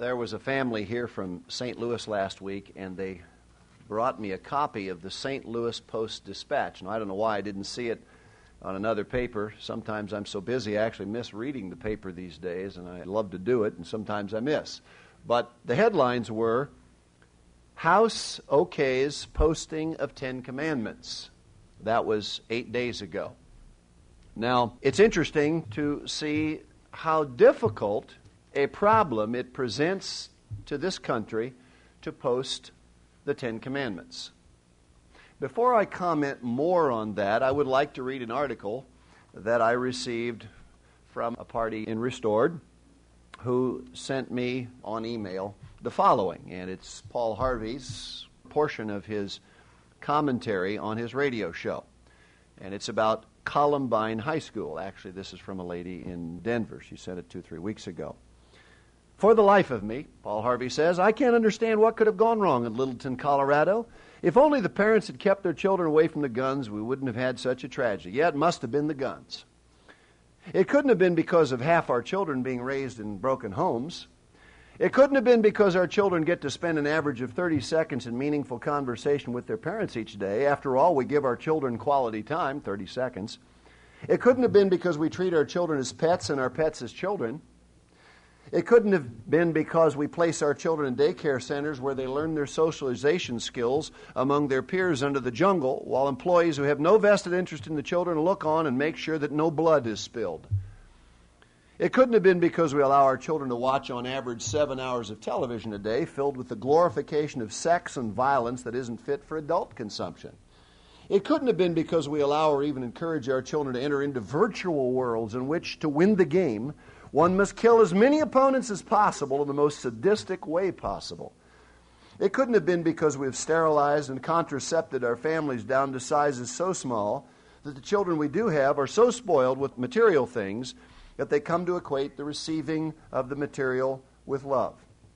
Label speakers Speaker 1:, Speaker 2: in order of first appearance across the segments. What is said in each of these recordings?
Speaker 1: There was a family here from St. Louis last week, and they brought me a copy of the St. Louis Post-Dispatch. Now, I don't know why I didn't see it on another paper. Sometimes I'm so busy I actually miss reading the paper these days, and I love to do it, and sometimes I miss. But the headlines were, House OKs Posting of 10 Commandments. That was 8 days ago. Now, it's interesting to see how difficult a problem it presents to this country to post the 10 Commandments. Before I comment more on that, I would like to read an article that I received from a party in Restored who sent me on email the following, and it's Paul Harvey's portion of his commentary on his radio show, and it's about Columbine High School. Actually, this is from a lady in Denver. She sent it 2-3 weeks ago. For the life of me, Paul Harvey says, I can't understand what could have gone wrong in Littleton, Colorado. If only the parents had kept their children away from the guns, we wouldn't have had such a tragedy. Yeah, it must have been the guns. It couldn't have been because of half our children being raised in broken homes. It couldn't have been because our children get to spend an average of 30 seconds in meaningful conversation with their parents each day. After all, we give our children quality time, 30 seconds. It couldn't have been because we treat our children as pets and our pets as children. It couldn't have been because we place our children in daycare centers where they learn their socialization skills among their peers under the jungle, while employees who have no vested interest in the children look on and make sure that no blood is spilled. It couldn't have been because we allow our children to watch on average 7 hours of television a day filled with the glorification of sex and violence that isn't fit for adult consumption. It couldn't have been because we allow or even encourage our children to enter into virtual worlds in which, to win the game, one must kill as many opponents as possible in the most sadistic way possible. It couldn't have been because we have sterilized and contracepted our families down to sizes so small that the children we do have are so spoiled with material things that they come to equate the receiving of the material with love.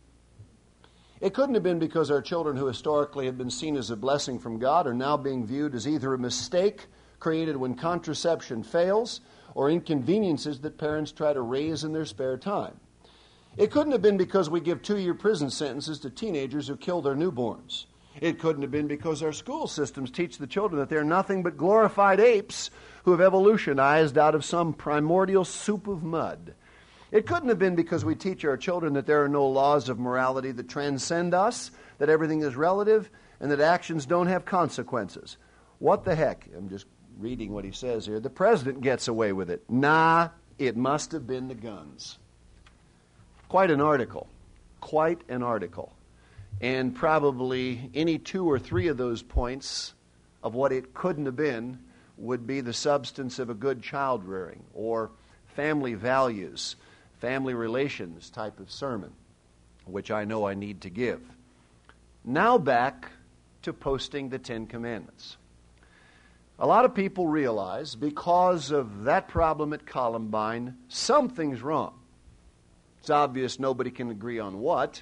Speaker 1: It couldn't have been because our children who historically have been seen as a blessing from God are now being viewed as either a mistake created when contraception fails or inconveniences that parents try to raise in their spare time. It couldn't have been because we give 2-year prison sentences to teenagers who kill their newborns. It couldn't have been because our school systems teach the children that they're nothing but glorified apes who have evolutionized out of some primordial soup of mud. It couldn't have been because we teach our children that there are no laws of morality that transcend us, that everything is relative, and that actions don't have consequences. What the heck? I'm just reading what he says here. The president gets away with it. Nah, it must have been the guns. Quite an article. Quite an article. And probably any 2 or 3 of those points of what it couldn't have been would be the substance of a good child rearing or family values, family relations type of sermon, which I know I need to give. Now back to posting the 10 Commandments. A lot of people realize because of that problem at Columbine, something's wrong. It's obvious nobody can agree on what,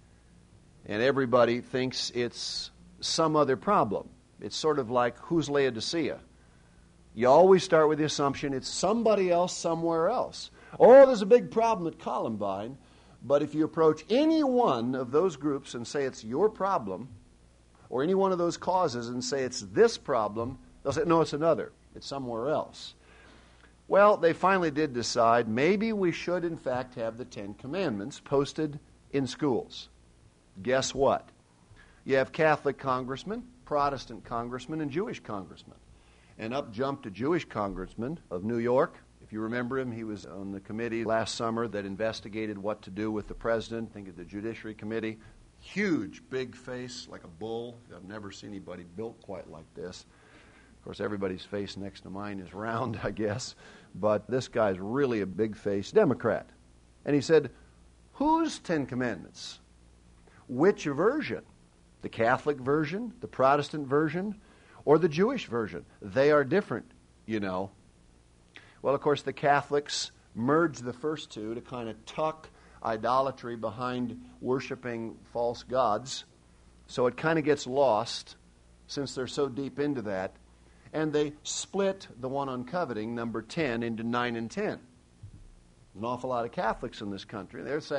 Speaker 1: and everybody thinks it's some other problem. It's sort of like, who's Laodicea? You always start with the assumption it's somebody else somewhere else. Oh, there's a big problem at Columbine, but if you approach any one of those groups and say it's your problem, or any one of those causes and say it's this problem, they'll say, no, it's another. It's somewhere else. Well, they finally did decide maybe we should, in fact, have the 10 Commandments posted in schools. Guess what? You have Catholic congressmen, Protestant congressmen, and Jewish congressmen. And up jumped a Jewish congressman of New York. If you remember him, he was on the committee last summer that investigated what to do with the president. I think of the Judiciary Committee. Huge, big face, like a bull. I've never seen anybody built quite like this. Of course, everybody's face next to mine is round, I guess. But this guy's really a big-faced Democrat. And he said, whose 10 Commandments? Which version? The Catholic version, the Protestant version, or the Jewish version? They are different, you know. Well, of course, the Catholics merged the first two to kind of tuck idolatry behind worshiping false gods. So it kind of gets lost since they're so deep into that. And they split the one on coveting, number 10, into 9 and 10. An awful lot of Catholics in this country. They're saying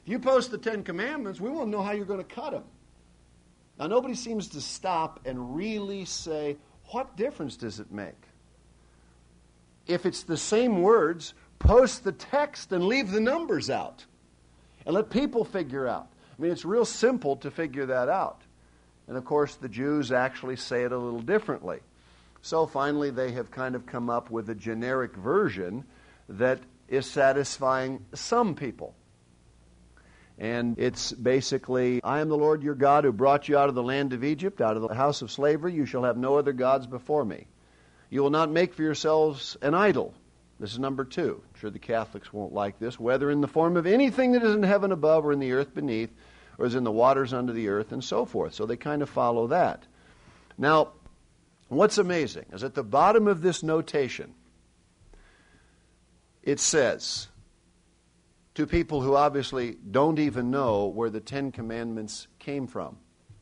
Speaker 1: If you post the Ten Commandments, we want to know how you're going to cut them. Now, nobody seems to stop and really say, what difference does it make? If it's the same words, post the text and leave the numbers out. And let people figure out. I mean, it's real simple to figure that out. And of course, the Jews actually say it a little differently. So finally, they have kind of come up with a generic version that is satisfying some people. And it's basically, I am the Lord your God who brought you out of the land of Egypt, out of the house of slavery. You shall have no other gods before me. You will not make for yourselves an idol. This is number 2. I'm sure the Catholics won't like this. Whether in the form of anything that is in heaven above or in the earth beneath, or is in the waters under the earth, and so forth. So they kind of follow that. Now, what's amazing is at the bottom of this notation, it says, to people who obviously don't even know where the Ten Commandments came from.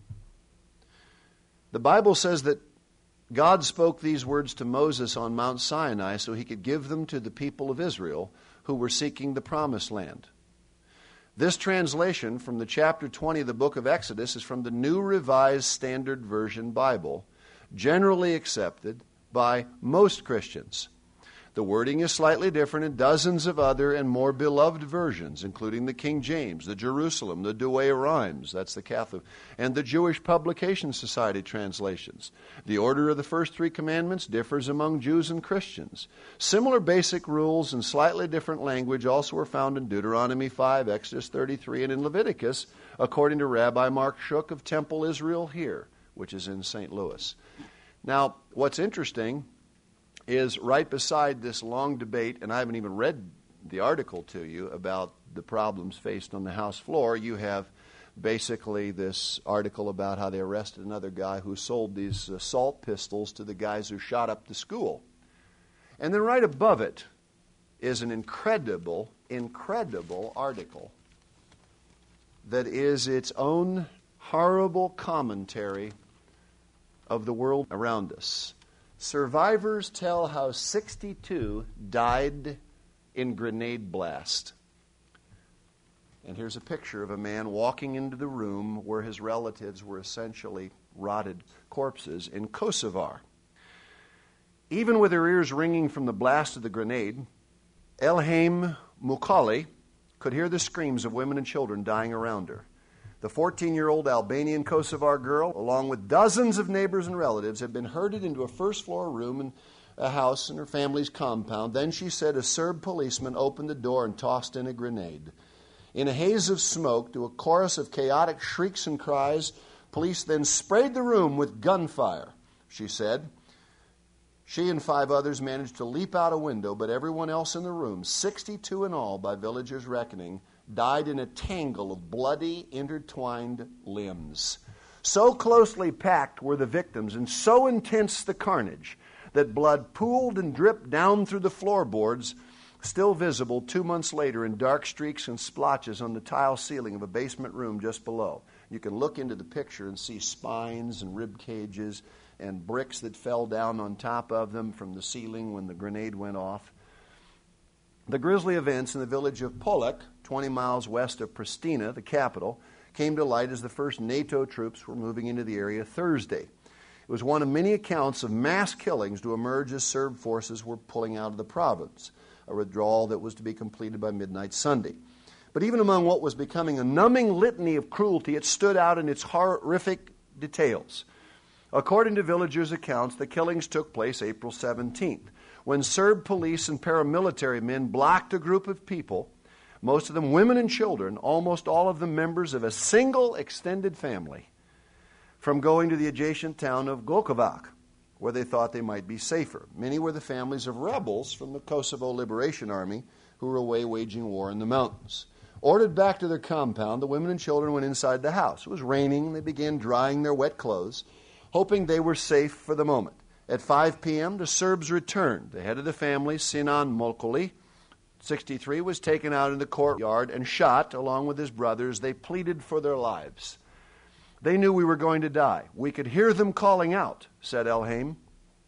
Speaker 1: The Bible says that God spoke these words to Moses on Mount Sinai so he could give them to the people of Israel who were seeking the Promised Land. This translation from the chapter 20 of the book of Exodus is from the New Revised Standard Version Bible, generally accepted by most Christians. The wording is slightly different in dozens of other and more beloved versions, including the King James, the Jerusalem, the Douay Rheims, that's the Catholic, and the Jewish Publication Society translations. The order of the first 3 commandments differs among Jews and Christians. Similar basic rules and slightly different language also are found in Deuteronomy 5, Exodus 33, and in Leviticus, according to Rabbi Mark Shook of Temple Israel here, which is in St. Louis. Now, what's interesting is right beside this long debate, and I haven't even read the article to you about the problems faced on the House floor, you have basically this article about how they arrested another guy who sold these assault pistols to the guys who shot up the school. And then right above it is an incredible article that is its own horrible commentary of the world around us. Survivors tell how 62 died in grenade blast. And here's a picture of a man walking into the room where his relatives were essentially rotted corpses in Kosovar. Even with her ears ringing from the blast of the grenade, Elhaim Mukali could hear the screams of women and children dying around her. The 14-year-old Albanian Kosovar girl, along with dozens of neighbors and relatives, had been herded into a first-floor room in a house in her family's compound. Then, she said, a Serb policeman opened the door and tossed in a grenade. In a haze of smoke, to a chorus of chaotic shrieks and cries, police then sprayed the room with gunfire, she said. She and 5 others managed to leap out a window, but everyone else in the room, 62 in all by villagers' reckoning, died in a tangle of bloody, intertwined limbs. So closely packed were the victims and so intense the carnage that blood pooled and dripped down through the floorboards, still visible 2 months later in dark streaks and splotches on the tile ceiling of a basement room just below. You can look into the picture and see spines and rib cages and bricks that fell down on top of them from the ceiling when the grenade went off. The grisly events in the village of Polak, 20 miles west of Pristina, the capital, came to light as the first NATO troops were moving into the area Thursday. It was one of many accounts of mass killings to emerge as Serb forces were pulling out of the province, a withdrawal that was to be completed by midnight Sunday. But even among what was becoming a numbing litany of cruelty, it stood out in its horrific details. According to villagers' accounts, the killings took place April 17th, when Serb police and paramilitary men blocked a group of people, most of them women and children, almost all of them members of a single extended family, from going to the adjacent town of Gokovac, where they thought they might be safer. Many were the families of rebels from the Kosovo Liberation Army who were away waging war in the mountains. Ordered back to their compound, the women and children went inside the house. It was raining, and they began drying their wet clothes, hoping they were safe for the moment. At 5 p.m., the Serbs returned. The head of the family, Sinan Molkoli, 63, was taken out in the courtyard and shot along with his brothers. They pleaded for their lives. They knew we were going to die. We could hear them calling out, said Elhaim,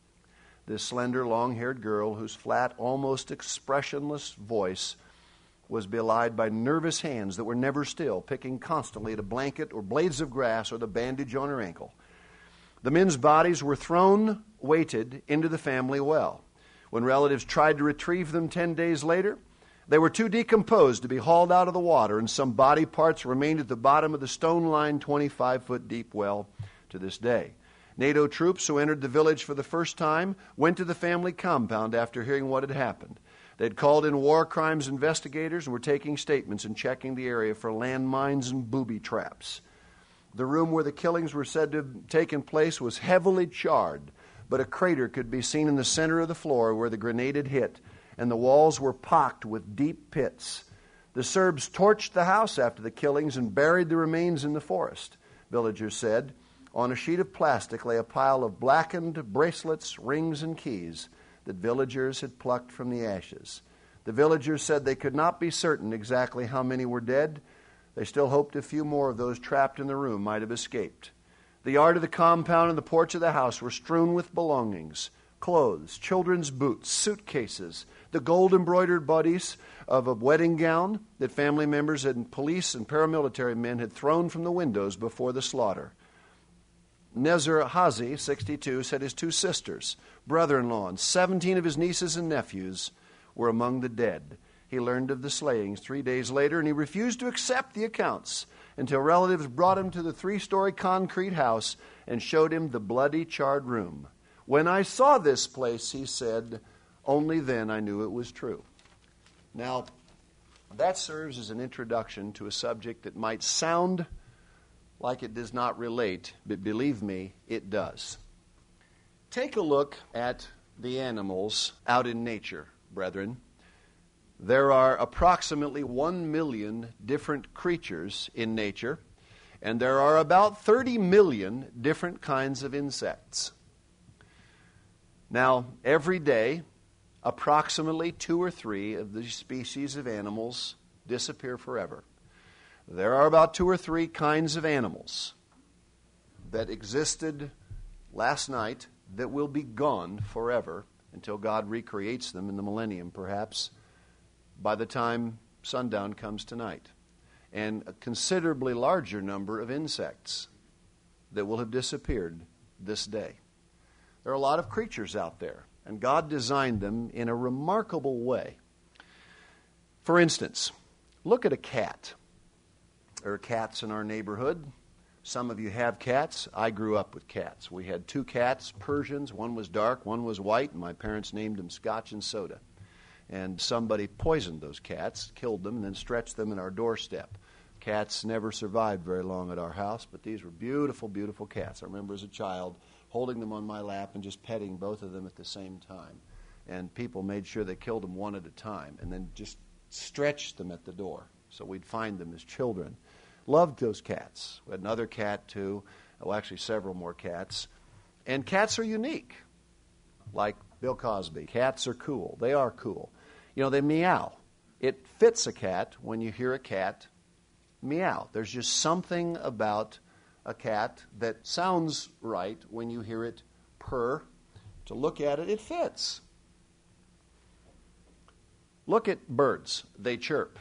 Speaker 1: this slender, long-haired girl whose flat, almost expressionless voice was belied by nervous hands that were never still, picking constantly at a blanket or blades of grass or the bandage on her ankle. The men's bodies were thrown, weighted, into the family well. When relatives tried to retrieve them 10 days later, they were too decomposed to be hauled out of the water, and some body parts remained at the bottom of the stone-lined 25-foot deep well to this day. NATO troops who entered the village for the first time went to the family compound after hearing what had happened. They'd called in war crimes investigators and were taking statements and checking the area for landmines and booby traps. The room where the killings were said to have taken place was heavily charred, but a crater could be seen in the center of the floor where the grenade had hit, and the walls were pocked with deep pits. The Serbs torched the house after the killings and buried the remains in the forest, villagers said. On a sheet of plastic lay a pile of blackened bracelets, rings, and keys that villagers had plucked from the ashes. The villagers said they could not be certain exactly how many were dead. They still hoped a few more of those trapped in the room might have escaped. The yard of the compound and the porch of the house were strewn with belongings, clothes, children's boots, suitcases, the gold-embroidered bodice of a wedding gown that family members and police and paramilitary men had thrown from the windows before the slaughter. Nezir Hazi, 62, said his 2 sisters, brother-in-law, and 17 of his nieces and nephews were among the dead. He learned of the slayings 3 days later, and he refused to accept the accounts until relatives brought him to the 3-story concrete house and showed him the bloody, charred room. When I saw this place, he said, only then I knew it was true. Now, that serves as an introduction to a subject that might sound like it does not relate, but believe me, it does. Take a look at the animals out in nature, brethren. There are approximately 1 million different creatures in nature, and there are about 30 million different kinds of insects. Now, every day, approximately 2 or 3 of these species of animals disappear forever. There are about 2 or 3 kinds of animals that existed last night that will be gone forever until God recreates them in the millennium, perhaps, by the time sundown comes tonight. And a considerably larger number of insects that will have disappeared this day. There are a lot of creatures out there, and God designed them in a remarkable way. For instance, look at a cat. There are cats in our neighborhood. Some of you have cats. I grew up with cats. We had 2 cats, Persians. One was dark, one was white, and my parents named them Scotch and Soda. And somebody poisoned those cats, killed them, and then stretched them in our doorstep. Cats never survived very long at our house, but these were beautiful, beautiful cats. I remember as a child holding them on my lap and just petting both of them at the same time. And people made sure they killed them one at a time and then just stretched them at the door. So we'd find them as children. Loved those cats. We had another cat, too. Well, actually, several more cats. And cats are unique. Like Bill Cosby. Cats are cool. They are cool. You know, they meow. It fits a cat when you hear a cat meow. There's just something about a cat that sounds right when you hear it purr. To look at it, it fits. Look at birds. They chirp.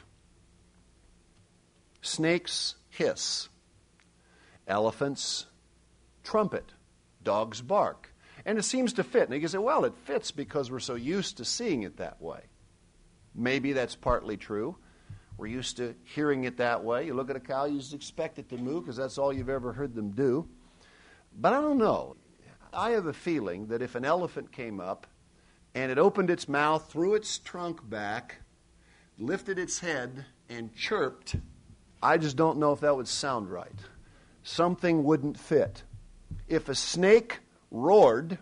Speaker 1: Snakes hiss. Elephants trumpet. Dogs bark. And it seems to fit. And you can say, well, it fits because we're so used to seeing it that way. Maybe that's partly true. We're used to hearing it that way. You look at a cow, you just expect it to move because that's all you've ever heard them do. But I don't know. I have a feeling that if an elephant came up and it opened its mouth, threw its trunk back, lifted its head, and chirped, I just don't know if that would sound right. Something wouldn't fit. If a snake roared,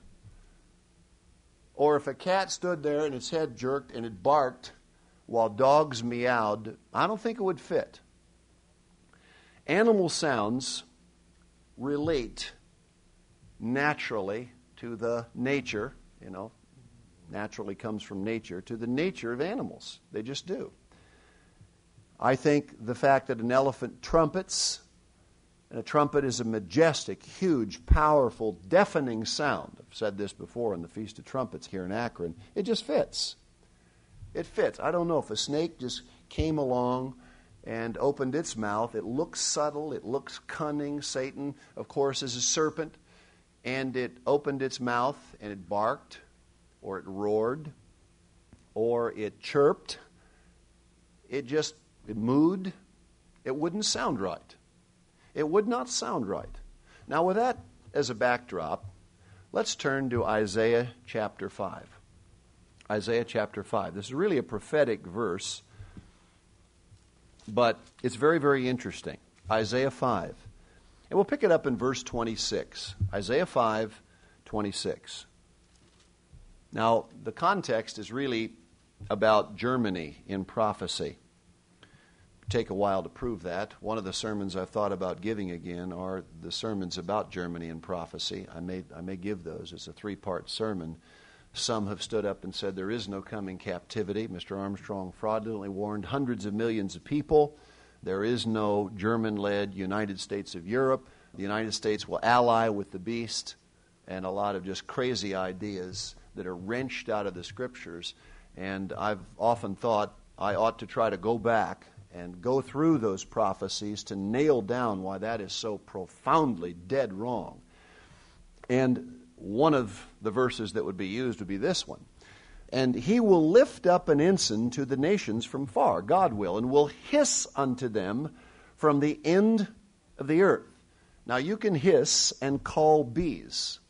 Speaker 1: or if a cat stood there and its head jerked and it barked while dogs meowed, I don't think it would fit. Animal sounds relate naturally to the nature, naturally comes from nature, to the nature of animals. They just do. I think the fact that an elephant trumpets, and a trumpet is a majestic, huge, powerful, deafening sound. I've said this before in the Feast of Trumpets here in Akron. It just fits. It fits. I don't know if a snake just came along and opened its mouth. It looks subtle. It looks cunning. Satan, of course, is a serpent. And it opened its mouth and it barked, or it roared, or it chirped. It mooed. It wouldn't sound right. It would not sound right. Now, with that as a backdrop, let's turn to Isaiah chapter 5. Isaiah chapter 5. This is really a prophetic verse, but it's very, very interesting. Isaiah 5. And we'll pick it up in verse 26. Isaiah 5, 26. Now, the context is really about Germany in prophecy. Take a while to prove that. One of the sermons I've thought about giving again are the sermons about Germany in prophecy. I may give those. It's a 3-part sermon. Some have stood up and said there is no coming captivity. Mr. Armstrong fraudulently warned hundreds of millions of people. There is no German-led United States of Europe. The United States will ally with the beast, and a lot of just crazy ideas that are wrenched out of the Scriptures. And I've often thought I ought to try to go back and go through those prophecies to nail down why that is so profoundly dead wrong. And one of the verses that would be used would be this one. And he will lift up an ensign to the nations from far, God will, and will hiss unto them from the end of the earth. Now you can hiss and call bees.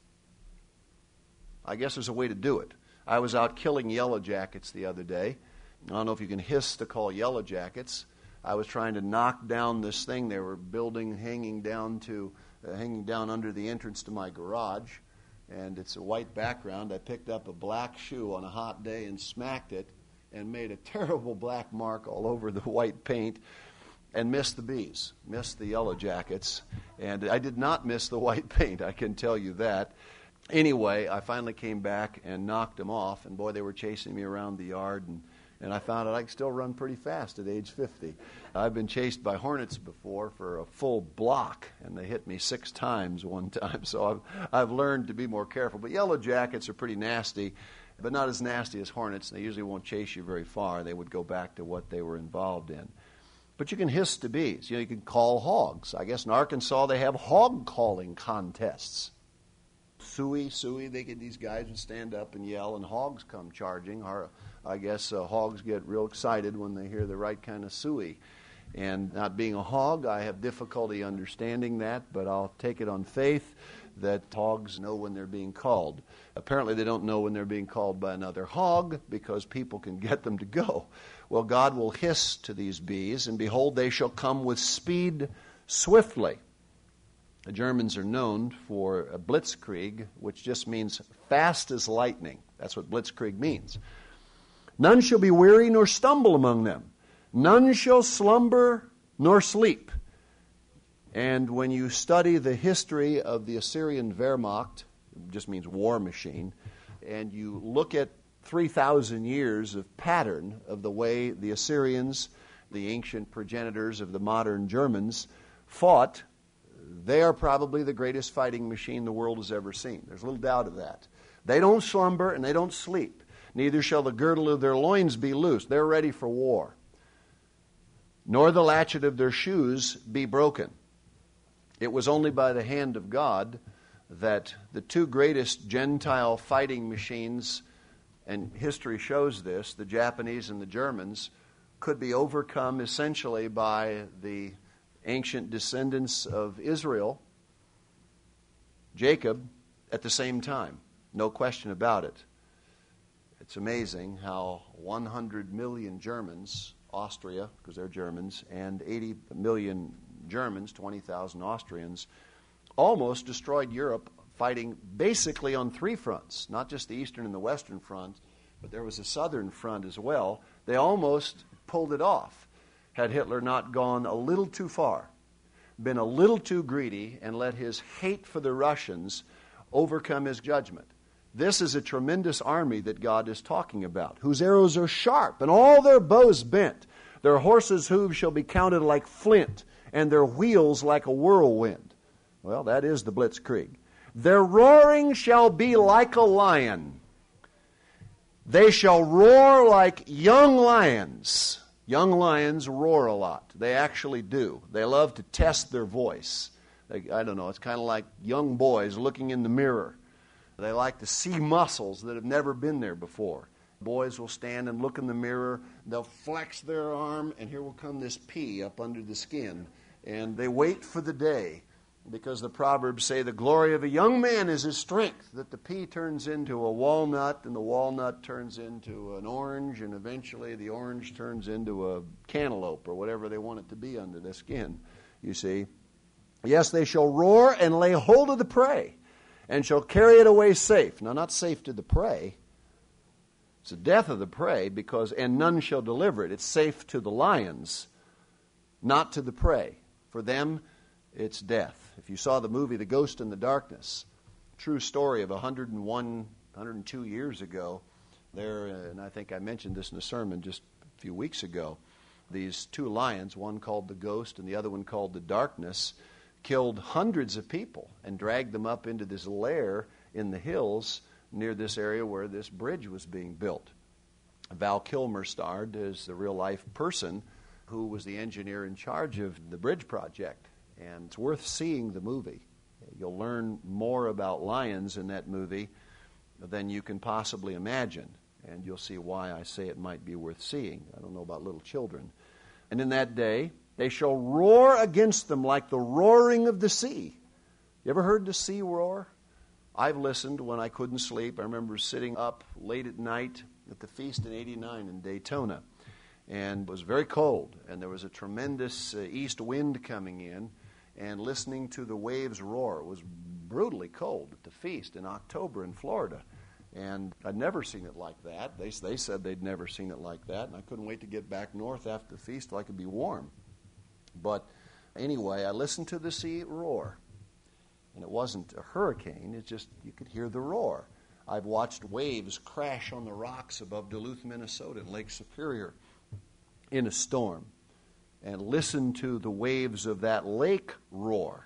Speaker 1: I guess there's a way to do it. I was out killing yellow jackets the other day. I don't know if you can hiss to call yellow jackets. I was trying to knock down this thing they were building, hanging down under the entrance to my garage. And it's a white background. I picked up a black shoe on a hot day and smacked it and made a terrible black mark all over the white paint and missed the bees, missed the yellow jackets. And I did not miss the white paint, I can tell you that. Anyway, I finally came back and knocked them off. And boy, they were chasing me around the yard. And I found out I could still run pretty fast at age 50. I've been chased by hornets before for a full block, and they hit me 6 times one time. So I've learned to be more careful. But yellow jackets are pretty nasty, but not as nasty as hornets. They usually won't chase you very far. They would go back to what they were involved in. But you can hiss to bees. You can call hogs. I guess in Arkansas they have hog calling contests. Suey, these guys would stand up and yell, and hogs come charging. I guess hogs get real excited when they hear the right kind of suey. And not being a hog, I have difficulty understanding that, but I'll take it on faith that hogs know when they're being called. Apparently they don't know when they're being called by another hog because people can get them to go. Well, God will hiss to these bees, and behold, they shall come with speed swiftly. The Germans are known for a blitzkrieg, which just means fast as lightning. That's what blitzkrieg means. None shall be weary nor stumble among them. None shall slumber nor sleep. And when you study the history of the Assyrian Wehrmacht, it just means war machine, and you look at 3,000 years of pattern of the way the Assyrians, the ancient progenitors of the modern Germans, fought, they are probably the greatest fighting machine the world has ever seen. There's little doubt of that. They don't slumber and they don't sleep. Neither shall the girdle of their loins be loosed. They're ready for war. Nor the latchet of their shoes be broken. It was only by the hand of God that the 2 greatest Gentile fighting machines, and history shows this, the Japanese and the Germans, could be overcome essentially by the ancient descendants of Israel, Jacob, at the same time. No question about it. It's amazing how 100 million Germans, Austria, because they're Germans, and 80 million Germans, 20,000 Austrians, almost destroyed Europe, fighting basically on 3 fronts, not just the eastern and the western front, but there was a southern front as well. They almost pulled it off had Hitler not gone a little too far, been a little too greedy, and let his hate for the Russians overcome his judgment. This is a tremendous army that God is talking about, whose arrows are sharp and all their bows bent. Their horses' hooves shall be counted like flint, and their wheels like a whirlwind. Well, that is the blitzkrieg. Their roaring shall be like a lion. They shall roar like young lions. Young lions roar a lot. They actually do. They love to test their voice. I don't know, it's kind of like young boys looking in the mirror. They like to see muscles that have never been there before. Boys will stand and look in the mirror, they'll flex their arm, and here will come this pea up under the skin. And they wait for the day, because the Proverbs say the glory of a young man is his strength, that the pea turns into a walnut, and the walnut turns into an orange, and eventually the orange turns into a cantaloupe, or whatever they want it to be under the skin, you see. Yes, they shall roar and lay hold of the prey, and shall carry it away safe. Now, not safe to the prey. It's the death of the prey, and none shall deliver it. It's safe to the lions, not to the prey. For them, it's death. If you saw the movie The Ghost in the Darkness, true story of 102 years ago, there, and I think I mentioned this in a sermon just a few weeks ago, these two lions, one called the Ghost and the other one called the Darkness, killed hundreds of people and dragged them up into this lair in the hills near this area where this bridge was being built. Val Kilmer starred as the real-life person who was the engineer in charge of the bridge project. And it's worth seeing the movie. You'll learn more about lions in that movie than you can possibly imagine. And you'll see why I say it might be worth seeing. I don't know about little children. And in that day, they shall roar against them like the roaring of the sea. You ever heard the sea roar? I've listened when I couldn't sleep. I remember sitting up late at night at the feast in '89 in Daytona. And it was very cold, and there was a tremendous east wind coming in, and listening to the waves roar. It was brutally cold at the feast in October in Florida. And I'd never seen it like that. They said they'd never seen it like that, and I couldn't wait to get back north after the feast till I could be warm. But anyway, I listened to the sea roar. And it wasn't a hurricane, it's just you could hear the roar. I've watched waves crash on the rocks above Duluth, Minnesota, in Lake Superior in a storm, and listened to the waves of that lake roar.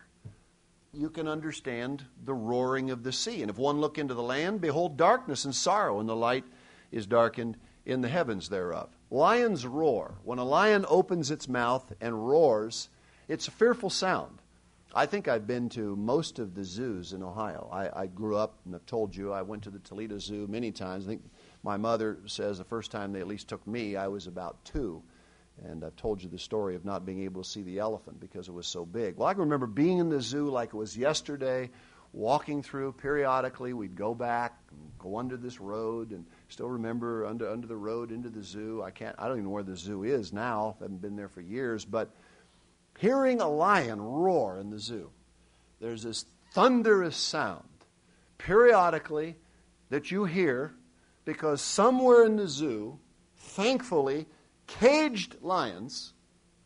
Speaker 1: You can understand the roaring of the sea. And if one look into the land, behold darkness and sorrow, and the light is darkened in the heavens thereof. Lions roar. When a lion opens its mouth and roars, it's a fearful sound. I think I've been to most of the zoos in Ohio. I grew up, and I've told you, I went to the Toledo Zoo many times. I think my mother says the first time they at least took me, I was about 2. And I've told you the story of not being able to see the elephant because it was so big. Well, I can remember being in the zoo like it was yesterday, walking through periodically. We'd go back and go under this road, and still remember under the road into the zoo. I don't even know where the zoo is now. I haven't been there for years, but hearing a lion roar in the zoo, there's this thunderous sound periodically that you hear because somewhere in the zoo, thankfully, caged lions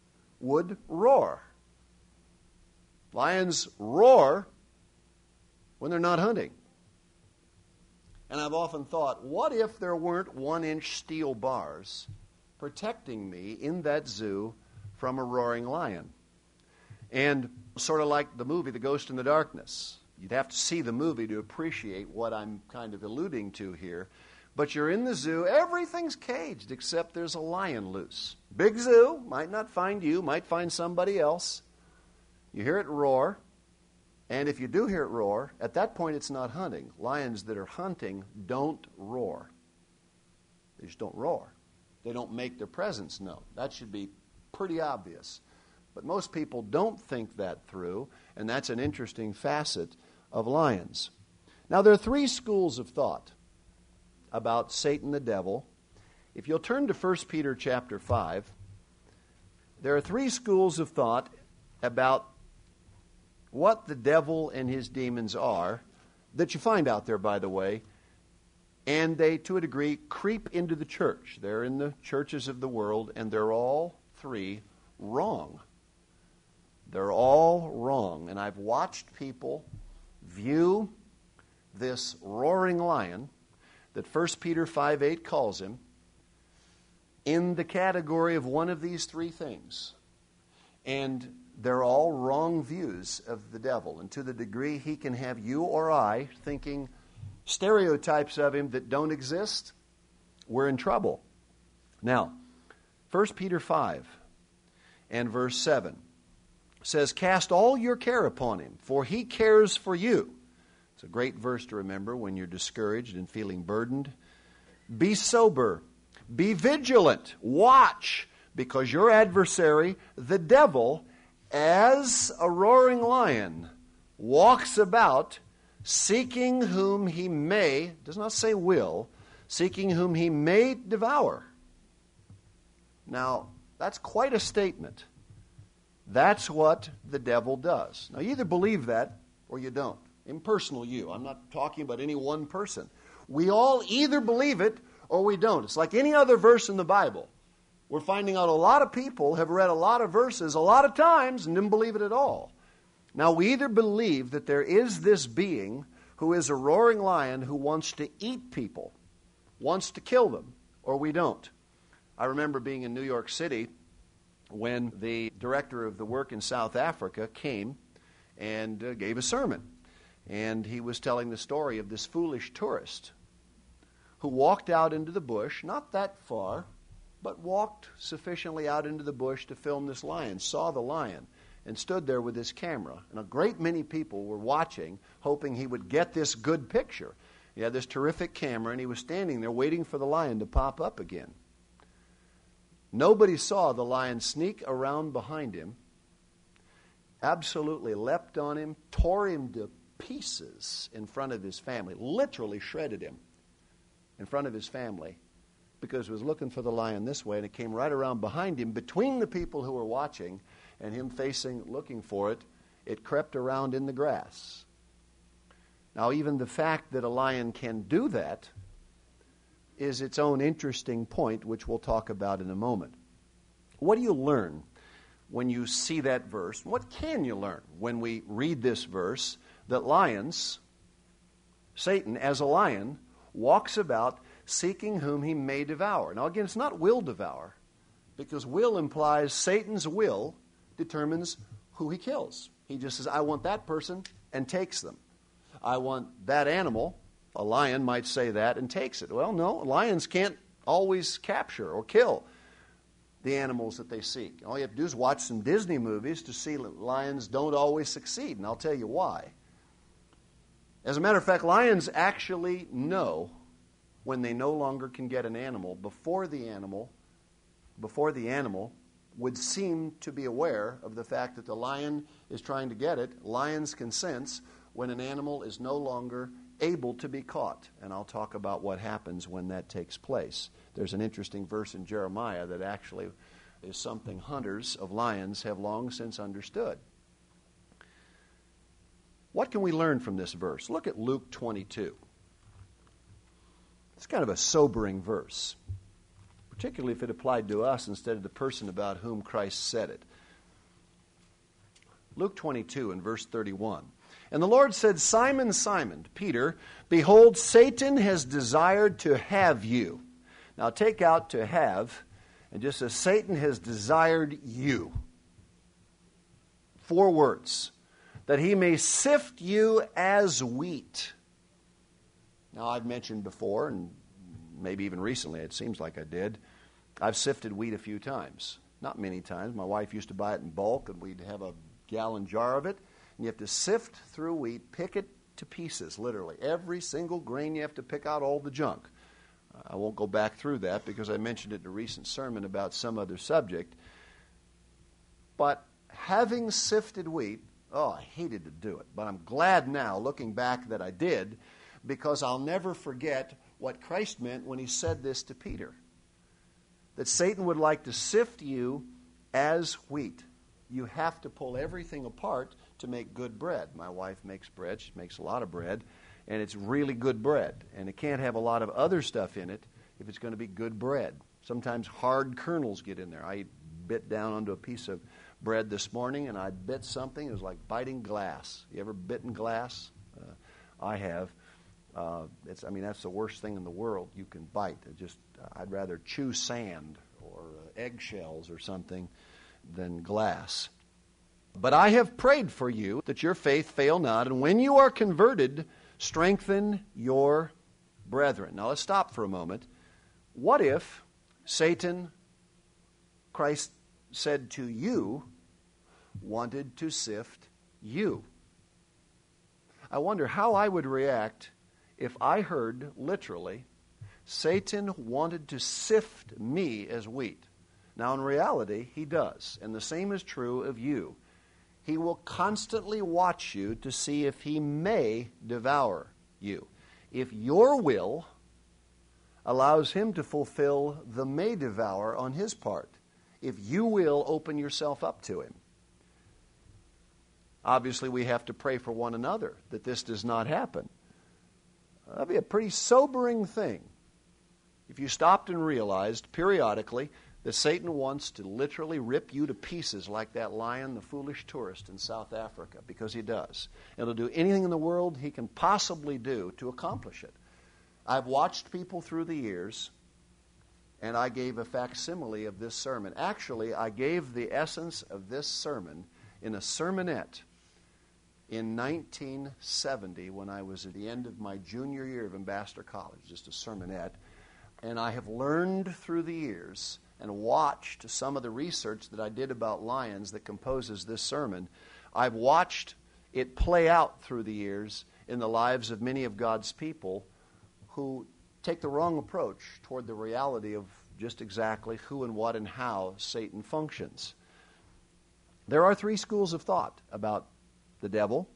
Speaker 1: would roar. Lions roar when they're not hunting. And I've often thought, what if there weren't 1-inch steel bars protecting me in that zoo from a roaring lion? And sort of like the movie The Ghost in the Darkness. You'd have to see the movie to appreciate what I'm kind of alluding to here. But you're in the zoo, everything's caged except there's a lion loose. Big zoo, might not find you, might find somebody else. You hear it roar, and if you do hear it roar, at that point it's not hunting. Lions that are hunting don't roar. They just don't roar. They don't make their presence known. That should be pretty obvious. But most people don't think that through, and that's an interesting facet of lions. Now, there are 3 schools of thought about Satan the devil. If you'll turn to 1 Peter chapter 5, there are 3 schools of thought about what the devil and his demons are that you find out there, by the way, and they, to a degree, creep into the church. They're in the churches of the world, and they're all 3 wrong. They're all wrong. And I've watched people view this roaring lion that 1 Peter 5:8 calls him in the category of one of these 3 things. And they're all wrong views of the devil. And to the degree he can have you or I thinking stereotypes of him that don't exist, we're in trouble. Now, 1 Peter 5 and verse 7 says, "Cast all your care upon him, for he cares for you." It's a great verse to remember when you're discouraged and feeling burdened. "Be sober, be vigilant, watch, because your adversary, the devil, as a roaring lion, walks about, seeking whom he may," does not say will, "seeking whom he may devour." Now, that's quite a statement. That's what the devil does. Now, you either believe that or you don't. Impersonal you. I'm not talking about any one person. We all either believe it or we don't. It's like any other verse in the Bible. We're finding out a lot of people have read a lot of verses a lot of times and didn't believe it at all. Now, we either believe that there is this being who is a roaring lion who wants to eat people, wants to kill them, or we don't. I remember being in New York City when the director of the work in South Africa came and gave a sermon. And he was telling the story of this foolish tourist who walked out into the bush, not that far, but walked sufficiently out into the bush to film this lion, saw the lion, and stood there with his camera. And a great many people were watching, hoping he would get this good picture. He had this terrific camera, and he was standing there waiting for the lion to pop up again. Nobody saw the lion sneak around behind him, absolutely leapt on him, tore him to pieces in front of his family, literally shredded him in front of his family, because he was looking for the lion this way, and it came right around behind him, between the people who were watching and him facing, looking for it. It crept around in the grass. Now, even the fact that a lion can do that is its own interesting point, which we'll talk about in a moment. What do you learn when you see that verse? What can you learn when we read this verse? That lions, Satan as a lion, walks about seeking whom he may devour. Now again, it's not will devour, because will implies Satan's will determines who he kills. He just says, I want that person, and takes them. I want that animal. A lion might say that and takes it. Well, no, lions can't always capture or kill the animals that they seek. All you have to do is watch some Disney movies to see that lions don't always succeed, and I'll tell you why. As a matter of fact, lions actually know when they no longer can get an animal before the animal would seem to be aware of the fact that the lion is trying to get it. Lions can sense when an animal is no longer able to be caught. And I'll talk about what happens when that takes place. There's an interesting verse in Jeremiah that actually is something hunters of lions have long since understood. What can we learn from this verse? Look at Luke 22. It's kind of a sobering verse, particularly if it applied to us instead of the person about whom Christ said it. Luke 22 and verse 31. And the Lord said, Simon, Simon, Peter, behold, Satan has desired to have you. Now take out to have, and just as Satan has desired you. 4 words. That he may sift you as wheat. Now I've mentioned before, and maybe even recently, it seems like I did, I've sifted wheat a few times. Not many times. My wife used to buy it in bulk, and we'd have a gallon jar of it. And you have to sift through wheat, pick it to pieces, literally. Every single grain you have to pick out all the junk. I won't go back through that because I mentioned it in a recent sermon about some other subject. But having sifted wheat, I hated to do it. But I'm glad now, looking back, that I did, because I'll never forget what Christ meant when he said this to Peter. That Satan would like to sift you as wheat. You have to pull everything apart to make good bread. My wife makes bread. She makes a lot of bread, and it's really good bread. And it can't have a lot of other stuff in it if it's going to be good bread. Sometimes hard kernels get in there. I bit down onto a piece of bread this morning, and I bit something. It was like biting glass. You ever bitten glass? I have. That's the worst thing in the world you can bite. I'd rather chew sand or eggshells or something than glass. But I have prayed for you that your faith fail not, and when you are converted, strengthen your brethren. Now let's stop for a moment. What if Satan Christ said to you, wanted to sift you. I wonder how I would react if I heard, literally, Satan wanted to sift me as wheat. Now, in reality, he does. And the same is true of you. He will constantly watch you to see if he may devour you. If your will allows him to fulfill the may devour on his part, if you will open yourself up to him. Obviously, we have to pray for one another that this does not happen. That would be a pretty sobering thing if you stopped and realized periodically that Satan wants to literally rip you to pieces like that lion, the foolish tourist in South Africa, because he does. And he'll do anything in the world he can possibly do to accomplish it. I've watched people through the years, and I gave a facsimile of this sermon. Actually, I gave the essence of this sermon in a sermonette in 1970 when I was at the end of my junior year of Ambassador College, just a sermonette. And I have learned through the years and watched some of the research that I did about lions that composes this sermon. I've watched it play out through the years in the lives of many of God's people who take the wrong approach toward the reality of just exactly who and what and how Satan functions. There are three schools of thought about the devil,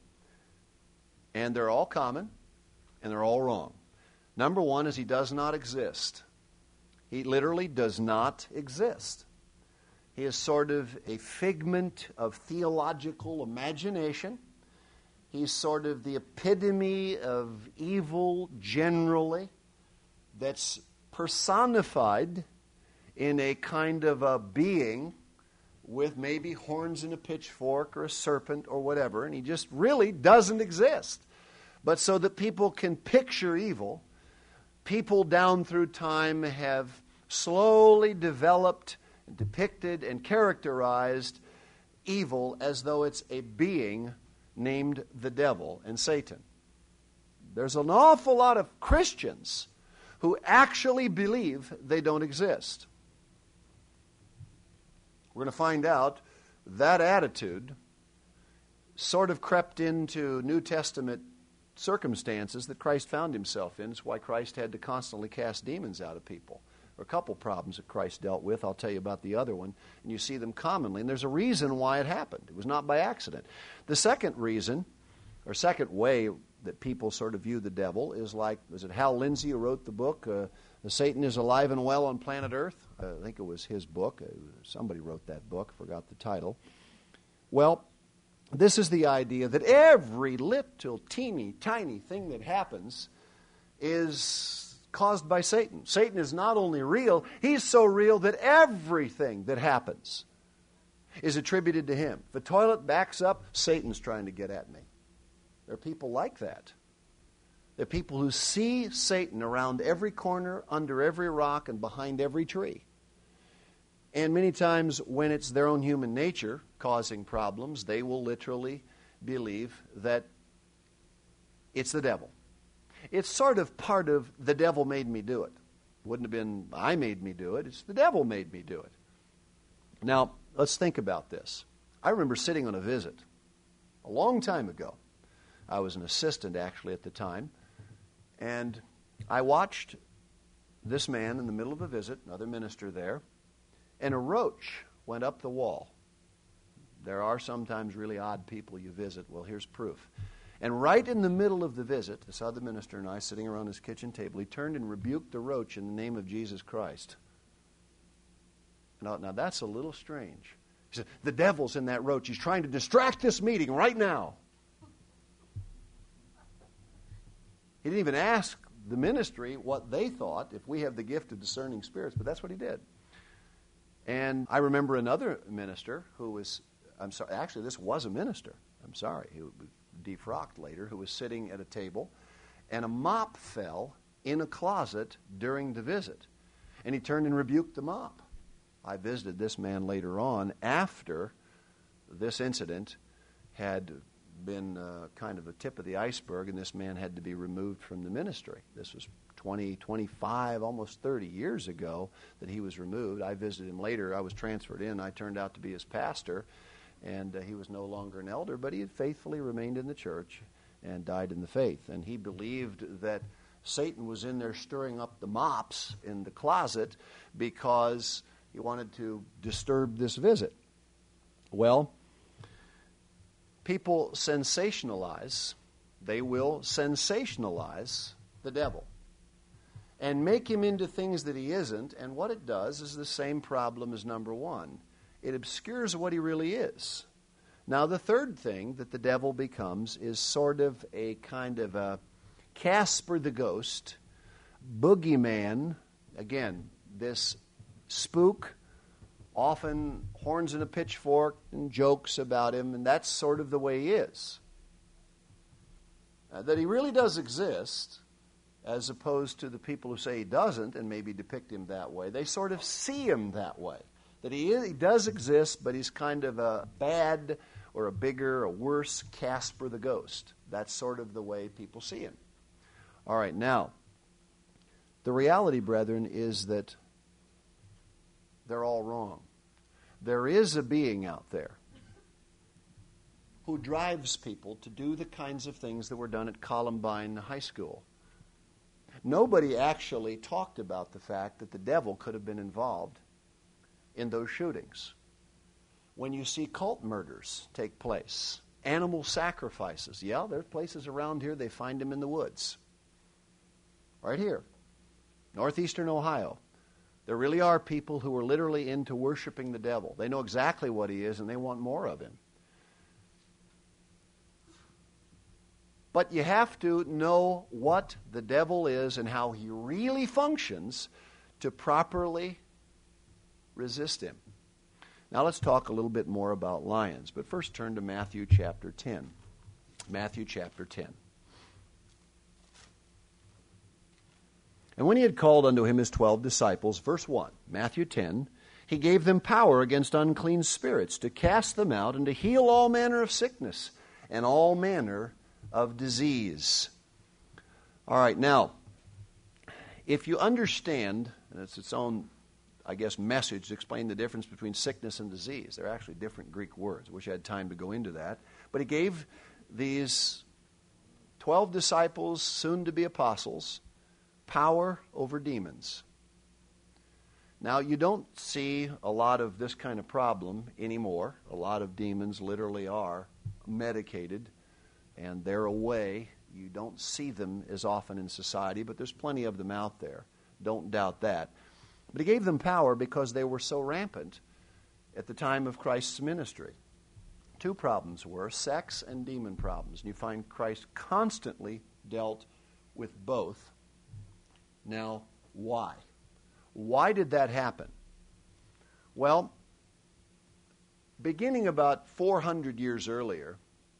Speaker 1: and they're all common, and they're all wrong. Number one is he does not exist. He literally does not exist. He is sort of a figment of theological imagination. He's sort of the epitome of evil generally that's personified in a kind of a being with maybe horns and a pitchfork or a serpent or whatever, and he just really doesn't exist. But so that people can picture evil, people down through time have slowly developed, depicted, and characterized evil as though it's a being named the devil and Satan. There's an awful lot of Christians who actually believe they don't exist. We're going to find out that attitude sort of crept into New Testament circumstances that Christ found himself in. It's why Christ had to constantly cast demons out of people. There are a couple problems that Christ dealt with. I'll tell you about the other one. And you see them commonly. And there's a reason why it happened. It was not by accident. The second reason, or second way that people sort of view the devil is like, was it Hal Lindsey who wrote the book, Satan is Alive and Well on Planet Earth? I think it was his book. Somebody wrote that book. Forgot the title. Well, this is the idea that every little teeny tiny thing that happens is caused by Satan. Satan is not only real, he's so real that everything that happens is attributed to him. If the toilet backs up, Satan's trying to get at me. There are people like that. There are people who see Satan around every corner, under every rock, and behind every tree. And many times when it's their own human nature causing problems, they will literally believe that it's the devil. It's sort of part of the devil made me do it. Wouldn't have been I made me do it. It's the devil made me do it. Now, let's think about this. I remember sitting on a visit a long time ago. I was an assistant actually at the time. And I watched this man in the middle of a visit, another minister there, and a roach went up the wall. There are sometimes really odd people you visit. Well, here's proof. And right in the middle of the visit, this other minister and I sitting around his kitchen table, he turned and rebuked the roach in the name of Jesus Christ. Now that's a little strange. He said, the devil's in that roach. He's trying to distract this meeting right now. He didn't even ask the ministry what they thought, if we have the gift of discerning spirits, but that's what he did. And I remember another minister who was, actually this was a minister, he was defrocked later, who was sitting at a table, and a mop fell in a closet during the visit. And he turned and rebuked the mop. I visited this man later on after this incident had been kind of the tip of the iceberg, and this man had to be removed from the ministry. This was 20, 25, almost 30 years ago that he was removed. I visited him later. I was transferred in. I turned out to be his pastor, and he was no longer an elder, but he had faithfully remained in the church and died in the faith. And he believed that Satan was in there stirring up the mops in the closet because he wanted to disturb this visit. Well, people sensationalize. They will sensationalize the devil and make him into things that he isn't, and what it does is the same problem as number one. It obscures what he really is. Now, the third thing that the devil becomes is sort of a kind of a Casper the Ghost, boogeyman. Again, this spook, often horns and a pitchfork and jokes about him, and that's sort of the way he is. That he really does exist, as opposed to the people who say he doesn't and maybe depict him that way. They sort of see him that way. That he does exist, but he's kind of a bad or a bigger, a worse Casper the Ghost. That's sort of the way people see him. All right, now, the reality, brethren, is that they're all wrong. There is a being out there who drives people to do the kinds of things that were done at Columbine High School. Nobody actually talked about the fact that the devil could have been involved in those shootings. When you see cult murders take place, animal sacrifices, yeah, there's places around here, they find them in the woods. Right here, northeastern Ohio. There really are people who are literally into worshiping the devil. They know exactly what he is and they want more of him. But you have to know what the devil is and how he really functions to properly resist him. Now let's talk a little bit more about lions. But first turn to Matthew chapter 10. Matthew chapter 10. And when he had called unto him his 12 disciples, verse 1, Matthew 10, he gave them power against unclean spirits to cast them out and to heal all manner of sickness and all manner of disease. All right, now, if you understand, and it's its own, I guess, message to explain the difference between sickness and disease. They're actually different Greek words. Wish I had time to go into that. But he gave these 12 disciples, soon to be apostles, power over demons. Now, you don't see a lot of this kind of problem anymore. A lot of demons literally are medicated, and they're away. You don't see them as often in society, but there's plenty of them out there. Don't doubt that. But he gave them power because they were so rampant at the time of Christ's ministry. Two problems were sex and demon problems. And you find Christ constantly dealt with both. Now, why? Why did that happen? Well, beginning about 400 years earlier,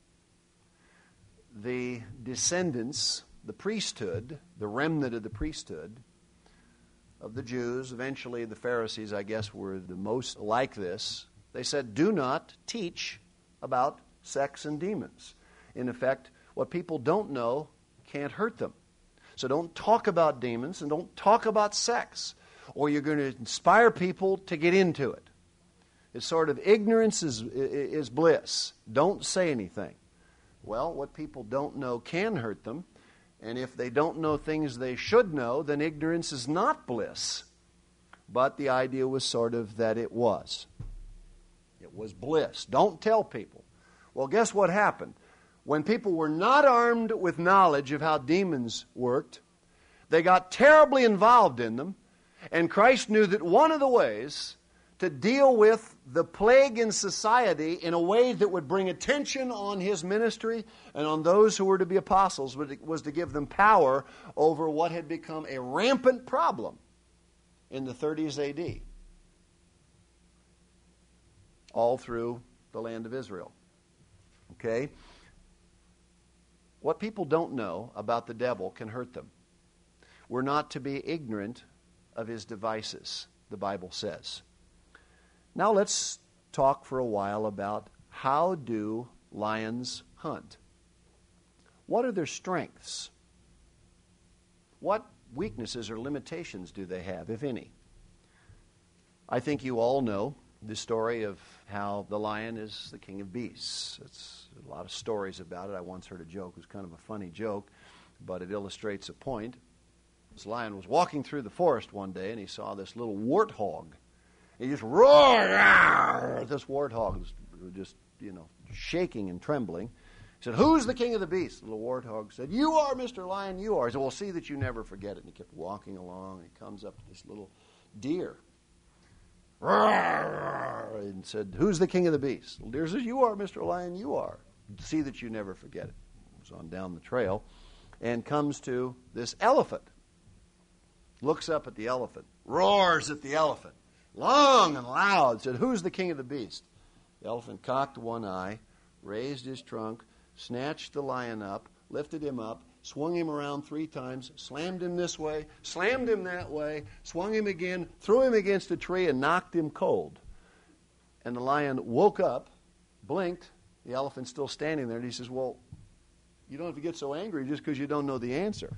Speaker 1: the descendants, the priesthood, the remnant of the priesthood of the Jews, eventually the Pharisees, I guess, were the most like this. They said, do not teach about sex and demons. In effect, what people don't know can't hurt them. So don't talk about demons and don't talk about sex, or you're going to inspire people to get into it. It's sort of ignorance is bliss. Don't say anything. Well, what people don't know can hurt them, and if they don't know things they should know, then ignorance is not bliss. But the idea was sort of that it was. It was bliss. Don't tell people. Well, guess what happened? When people were not armed with knowledge of how demons worked, they got terribly involved in them, and Christ knew that one of the ways to deal with the plague in society in a way that would bring attention on his ministry and on those who were to be apostles was to give them power over what had become a rampant problem in the 30s AD, all through the land of Israel. Okay? What people don't know about the devil can hurt them. We're not to be ignorant of his devices, the Bible says. Now let's talk for a while about how do lions hunt? What are their strengths? What weaknesses or limitations do they have, if any? I think you all know the story of how the lion is the king of beasts. It's a lot of stories about it. I once heard a joke. It was kind of a funny joke, but it illustrates a point. This lion was walking through the forest one day, and he saw this little warthog. He just roared. This warthog was just, shaking and trembling. He said, "Who's the king of the beasts?" The little warthog said, "You are, Mr. Lion, you are." He said, "Well, see that you never forget it." And he kept walking along, and he comes up to this little deer. And said, "Who's the king of the beasts?" The deer says, "You are, Mr. Lion, you are." See that you never forget it. He was on down the trail and comes to this elephant. Looks up at the elephant, roars at the elephant, long and loud, said, "Who's the king of the beast?" The elephant cocked one eye, raised his trunk, snatched the lion up, lifted him up, swung him around 3 times, slammed him this way, slammed him that way, swung him again, threw him against a tree, and knocked him cold. And the lion woke up, blinked, the elephant's still standing there, and he says, "Well, you don't have to get so angry just because you don't know the answer."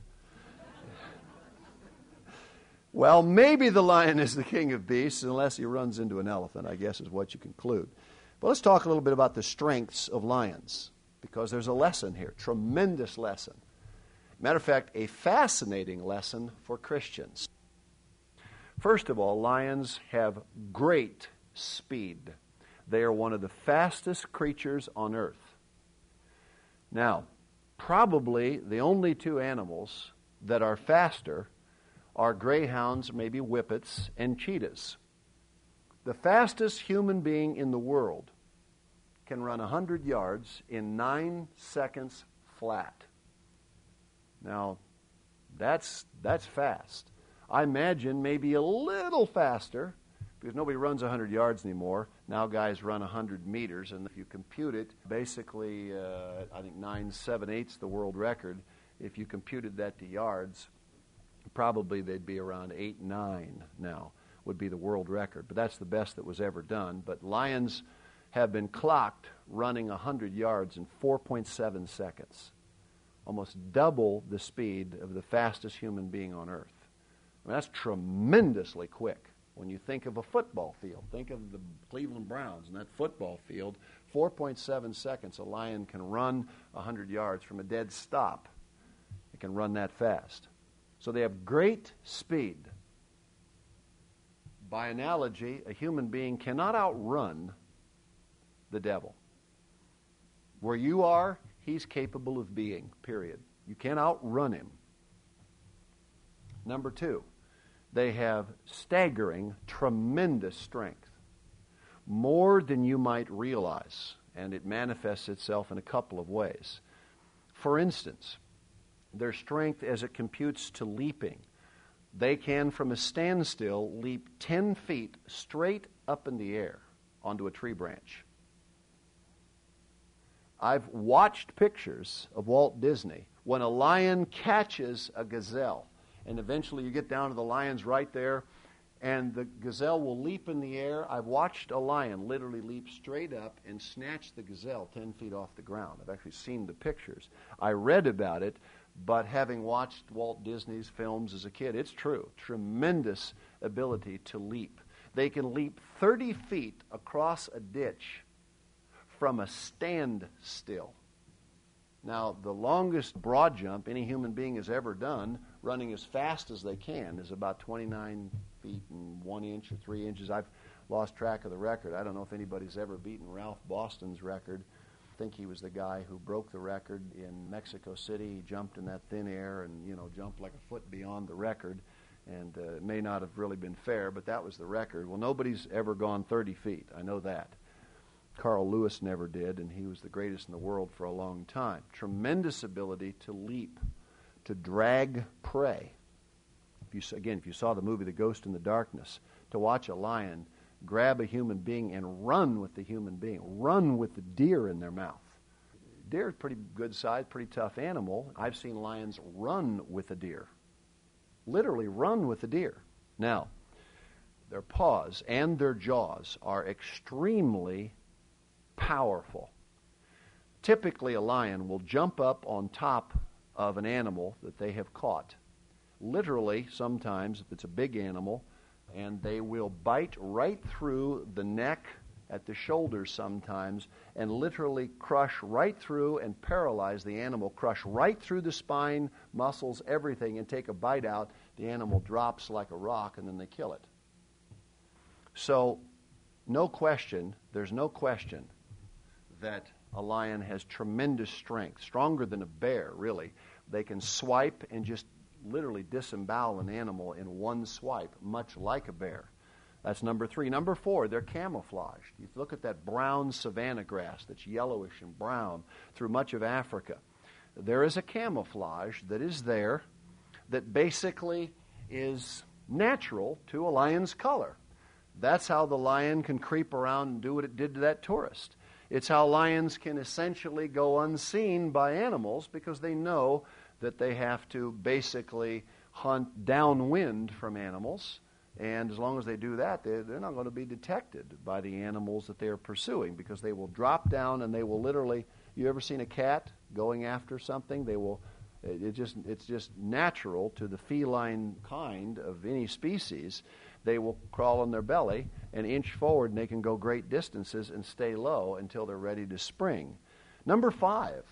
Speaker 1: Well, maybe the lion is the king of beasts unless he runs into an elephant, I guess is what you conclude. But let's talk a little bit about the strengths of lions, because there's a lesson here, tremendous lesson. Matter of fact, a fascinating lesson for Christians. First of all, lions have great speed. They are one of the fastest creatures on earth. Now, probably the only 2 animals that are faster are greyhounds, maybe whippets, and cheetahs. The fastest human being in the world can run 100 yards in 9 seconds flat. Now, that's fast. I imagine maybe a little faster, because nobody runs 100 yards anymore. Now guys run 100 meters, and if you compute it, basically, I think 9.78's the world record. If you computed that to yards, probably they'd be around 8.9 now, would be the world record. But that's the best that was ever done. But lions have been clocked running 100 yards in 4.7 seconds. Almost double the speed of the fastest human being on earth. I mean, that's tremendously quick. When you think of a football field, think of the Cleveland Browns and that football field, 4.7 seconds, a lion can run 100 yards from a dead stop. It can run that fast. So they have great speed. By analogy, a human being cannot outrun the devil. Where you are, he's capable of being, period. You can't outrun him. Number 2, they have staggering, tremendous strength. More than you might realize, and it manifests itself in a couple of ways. For instance, their strength as it computes to leaping. They can, from a standstill, leap 10 feet straight up in the air onto a tree branch. I've watched pictures of Walt Disney when a lion catches a gazelle, and eventually you get down to the lion's right there, and the gazelle will leap in the air. I've watched a lion literally leap straight up and snatch the gazelle 10 feet off the ground. I've actually seen the pictures. I read about it, but having watched Walt Disney's films as a kid, it's true. Tremendous ability to leap. They can leap 30 feet across a ditch from a standstill. Now, the longest broad jump any human being has ever done, running as fast as they can, is about 29 feet and 1 inch or 3 inches. I've lost track of the record. I don't know if anybody's ever beaten Ralph Boston's record. I think he was the guy who broke the record in Mexico City. He jumped in that thin air and, jumped like a foot beyond the record. And it may not have really been fair, but that was the record. Well, nobody's ever gone 30 feet. I know that. Carl Lewis never did, and he was the greatest in the world for a long time. Tremendous ability to leap, to drag prey. If you saw the movie The Ghost in the Darkness, to watch a lion grab a human being and run with the human being, run with the deer in their mouth. Deer is pretty good size, pretty tough animal. I've seen lions run with a deer, literally run with a deer. Now, their paws and their jaws are extremely powerful. Typically, a lion will jump up on top of an animal that they have caught, literally sometimes, if it's a big animal, and they will bite right through the neck, at the shoulders sometimes, and literally crush right through and paralyze the animal, crush right through the spine, muscles, everything, and take a bite out. The animal drops like a rock, and then they kill it. So, no question, there's no question that a lion has tremendous strength, stronger than a bear, really. They can swipe and just literally disembowel an animal in one swipe, much like a bear. That's number 3. Number 4, they're camouflaged. You look at that brown savanna grass that's yellowish and brown through much of Africa. There is a camouflage that is there that basically is natural to a lion's color. That's how the lion can creep around and do what it did to that tourist. It's how lions can essentially go unseen by animals because they know that they have to basically hunt downwind from animals. And as long as they do that, they're not going to be detected by the animals that they're pursuing because they will drop down and they will literally, you ever seen a cat going after something? It's just natural to the feline kind of any species. They will crawl on their belly and inch forward, and they can go great distances and stay low until they're ready to spring. Number five,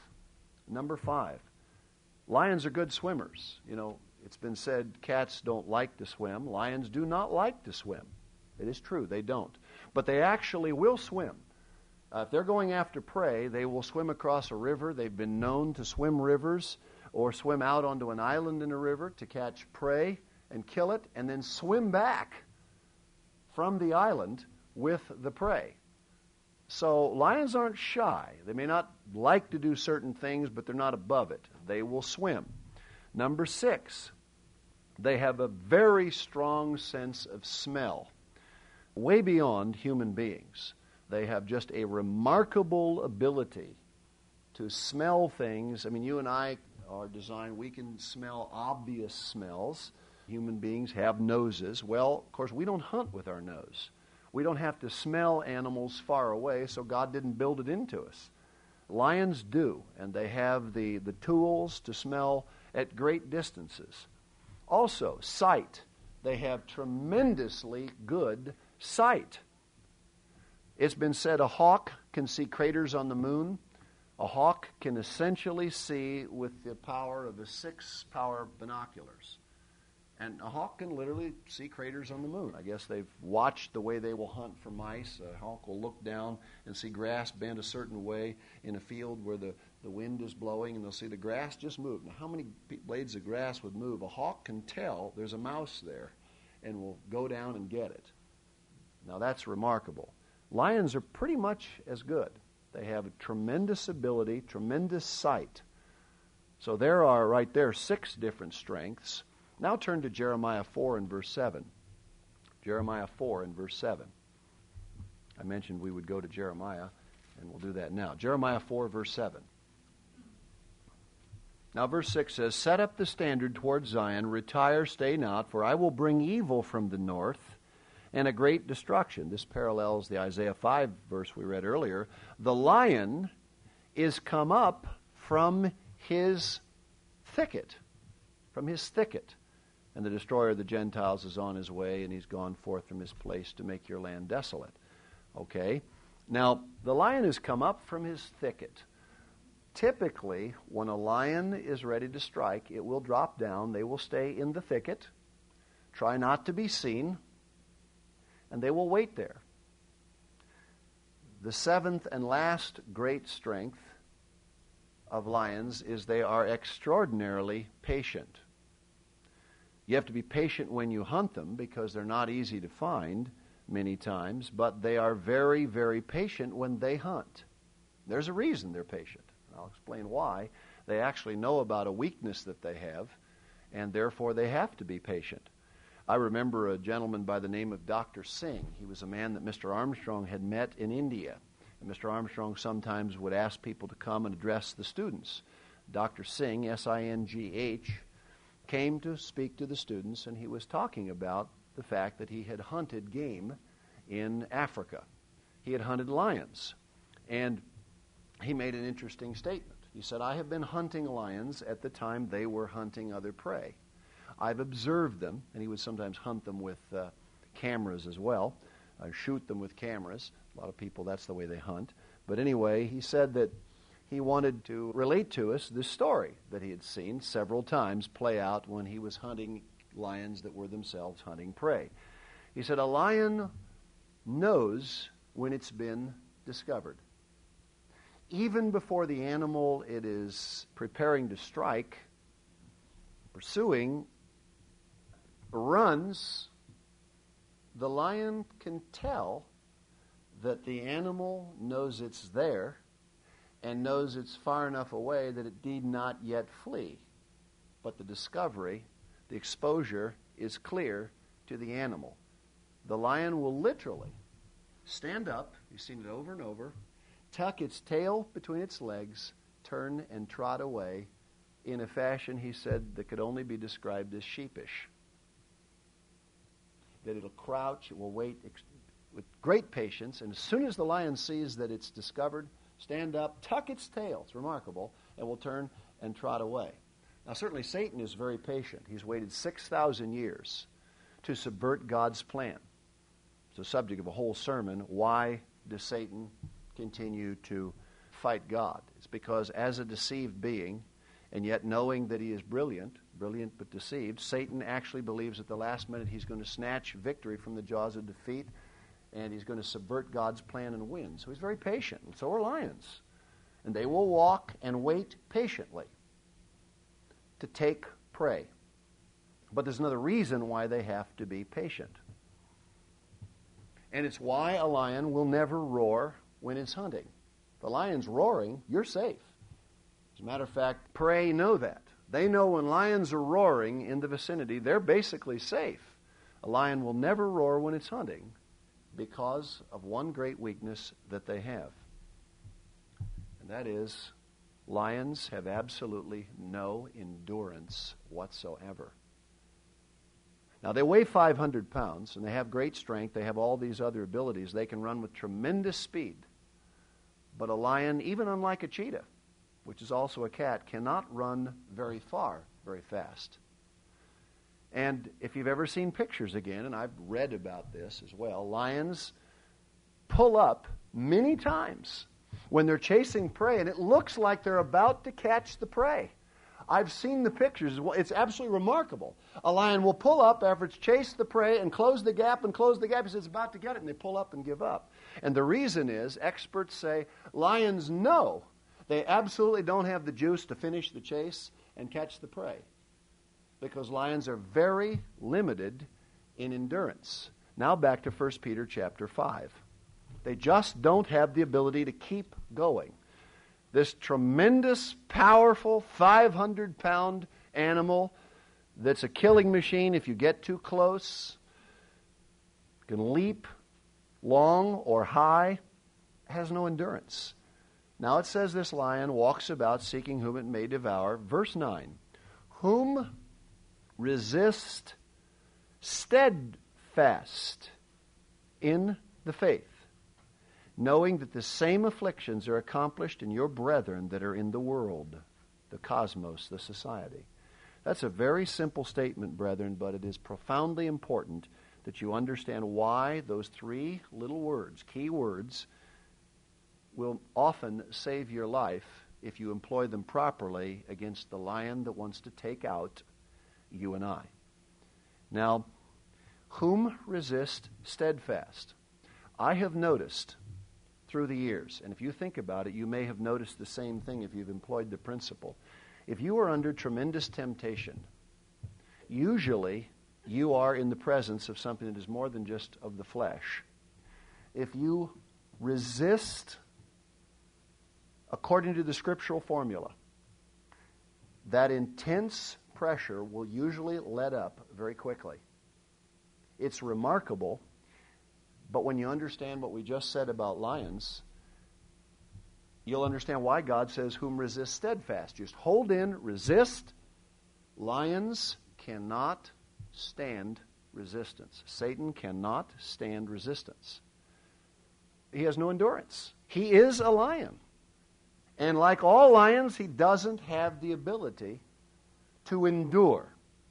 Speaker 1: lions are good swimmers. You know, it's been said cats don't like to swim. Lions do not like to swim. It is true, they don't. But they actually will swim. If they're going after prey, they will swim across a river. They've been known to swim rivers or swim out onto an island in a river to catch prey and kill it, and then swim back from the island with the prey. So lions aren't shy. They may not like to do certain things, but they're not above it. They will swim. Number 6, they have a very strong sense of smell, way beyond human beings. They have just a remarkable ability to smell things. I mean, you and I are designed, we can smell obvious smells. Human beings have noses. Well, of course, we don't hunt with our nose. We don't have to smell animals far away, so God didn't build it into us. Lions do, and they have the tools to smell at great distances. Also, sight. They have tremendously good sight. It's been said a hawk can see craters on the moon. A hawk can essentially see with the power of the 6-power binoculars. And a hawk can literally see craters on the moon. I guess they've watched the way they will hunt for mice. A hawk will look down and see grass bend a certain way in a field where the wind is blowing, and they'll see the grass just move. Now, how many blades of grass would move? A hawk can tell there's a mouse there and will go down and get it. Now, that's remarkable. Lions are pretty much as good. They have a tremendous ability, tremendous sight. So there are, right there, 6 different strengths. Now turn to Jeremiah 4 and verse 7. Jeremiah 4 and verse 7. I mentioned we would go to Jeremiah, and we'll do that now. Jeremiah 4, verse 7. Now verse 6 says, "Set up the standard toward Zion, retire, stay not, for I will bring evil from the north and a great destruction." This parallels the Isaiah 5 verse we read earlier. The lion is come up from his thicket, and the destroyer of the Gentiles is on his way, and he's gone forth from his place to make your land desolate. Okay? Now, the lion has come up from his thicket. Typically, when a lion is ready to strike, it will drop down. They will stay in the thicket, try not to be seen, and they will wait there. The 7th and last great strength of lions is they are extraordinarily patient. You have to be patient when you hunt them because they're not easy to find many times, but they are very, very patient when they hunt. There's a reason they're patient. I'll explain why. They actually know about a weakness that they have, and therefore they have to be patient. I remember a gentleman by the name of Dr. Singh. He was a man that Mr. Armstrong had met in India. And Mr. Armstrong sometimes would ask people to come and address the students. Dr. Singh, S-I-N-G-H, came to speak to the students, and he was talking about the fact that he had hunted game in Africa. He had hunted lions. And he made an interesting statement. He said, "I have been hunting lions at the time they were hunting other prey. I've observed them, and he would sometimes hunt them with cameras as well, shoot them with cameras. A lot of people, that's the way they hunt. But anyway, he said that he wanted to relate to us this story that he had seen several times play out when he was hunting lions that were themselves hunting prey. He said, a lion knows when it's been discovered. Even before the animal it is preparing to strike, pursuing, runs, the lion can tell that the animal knows it's there and knows it's far enough away that it need not yet flee. But the discovery, the exposure, is clear to the animal. The lion will literally stand up, you've seen it over and over, tuck its tail between its legs, turn and trot away in a fashion, he said, that could only be described as sheepish. That it'll crouch, it will wait with great patience, and as soon as the lion sees that it's discovered, stand up, tuck its tail, it's remarkable, and will turn and trot away. Now certainly Satan is very patient. He's waited 6,000 years to subvert God's plan. It's the subject of a whole sermon. Why does Satan continue to fight God? It's because as a deceived being, and yet knowing that he is brilliant but deceived, Satan actually believes at the last minute he's going to snatch victory from the jaws of defeat, and he's going to subvert God's plan and win. So he's very patient, and so are lions. And they will walk and wait patiently to take prey. But there's another reason why they have to be patient. And it's why a lion will never roar when it's hunting. If the lion's roaring, you're safe. As a matter of fact, prey know that. They know when lions are roaring in the vicinity, they're basically safe. A lion will never roar when it's hunting because of one great weakness that they have. And that is, lions have absolutely no endurance whatsoever. Now, they weigh 500 pounds, and they have great strength. They have all these other abilities. They can run with tremendous speed. But a lion, even unlike a cheetah, which is also a cat, cannot run very far, very fast. And if you've ever seen pictures again, and I've read about this as well, lions pull up many times when they're chasing prey, and it looks like they're about to catch the prey. I've seen the pictures. It's absolutely remarkable. A lion will pull up after it's chased the prey and close the gap. He says it's about to get it, and they pull up and give up. And the reason is, experts say, lions know they absolutely don't have the juice to finish the chase and catch the prey, because lions are very limited in endurance. Now back to 1 Peter chapter 5. They just don't have the ability to keep going. This tremendous, powerful, 500-pound animal that's a killing machine if you get too close, can leap long or high, has no endurance. Now it says this lion walks about seeking whom it may devour. Verse 9, whom resist steadfast in the faith, knowing that the same afflictions are accomplished in your brethren that are in the world, the cosmos, the society. That's a very simple statement, brethren, but it is profoundly important that you understand why those three little words, key words, will often save your life if you employ them properly against the lion that wants to take out you and I. Now, whom resist steadfast? I have noticed through the years, and if you think about it, you may have noticed the same thing if you've employed the principle. If you are under tremendous temptation, usually you are in the presence of something that is more than just of the flesh. If you resist according to the scriptural formula, that intense pressure will usually let up very quickly. It's remarkable, but when you understand what we just said about lions, you'll understand why God says, whom resist steadfast. Just hold in, resist. Lions cannot stand resistance. Satan cannot stand resistance. He has no endurance. He is a lion. And like all lions, he doesn't have the ability to endure.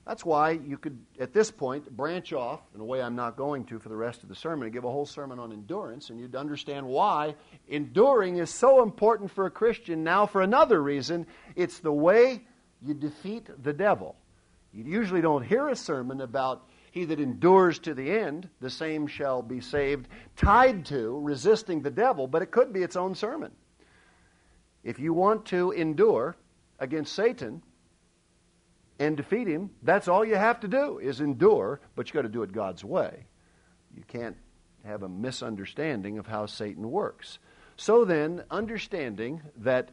Speaker 1: That's why you could, at this point, branch off, in a way I'm not going to for the rest of the sermon, and give a whole sermon on endurance, and you'd understand why enduring is so important for a Christian. Now, for another reason, it's the way you defeat the devil. You usually don't hear a sermon about he that endures to the end, the same shall be saved, tied to resisting the devil, but it could be its own sermon. If you want to endure against Satan and defeat him, that's all you have to do is endure, but you've got to do it God's way. You can't have a misunderstanding of how Satan works. So then, understanding that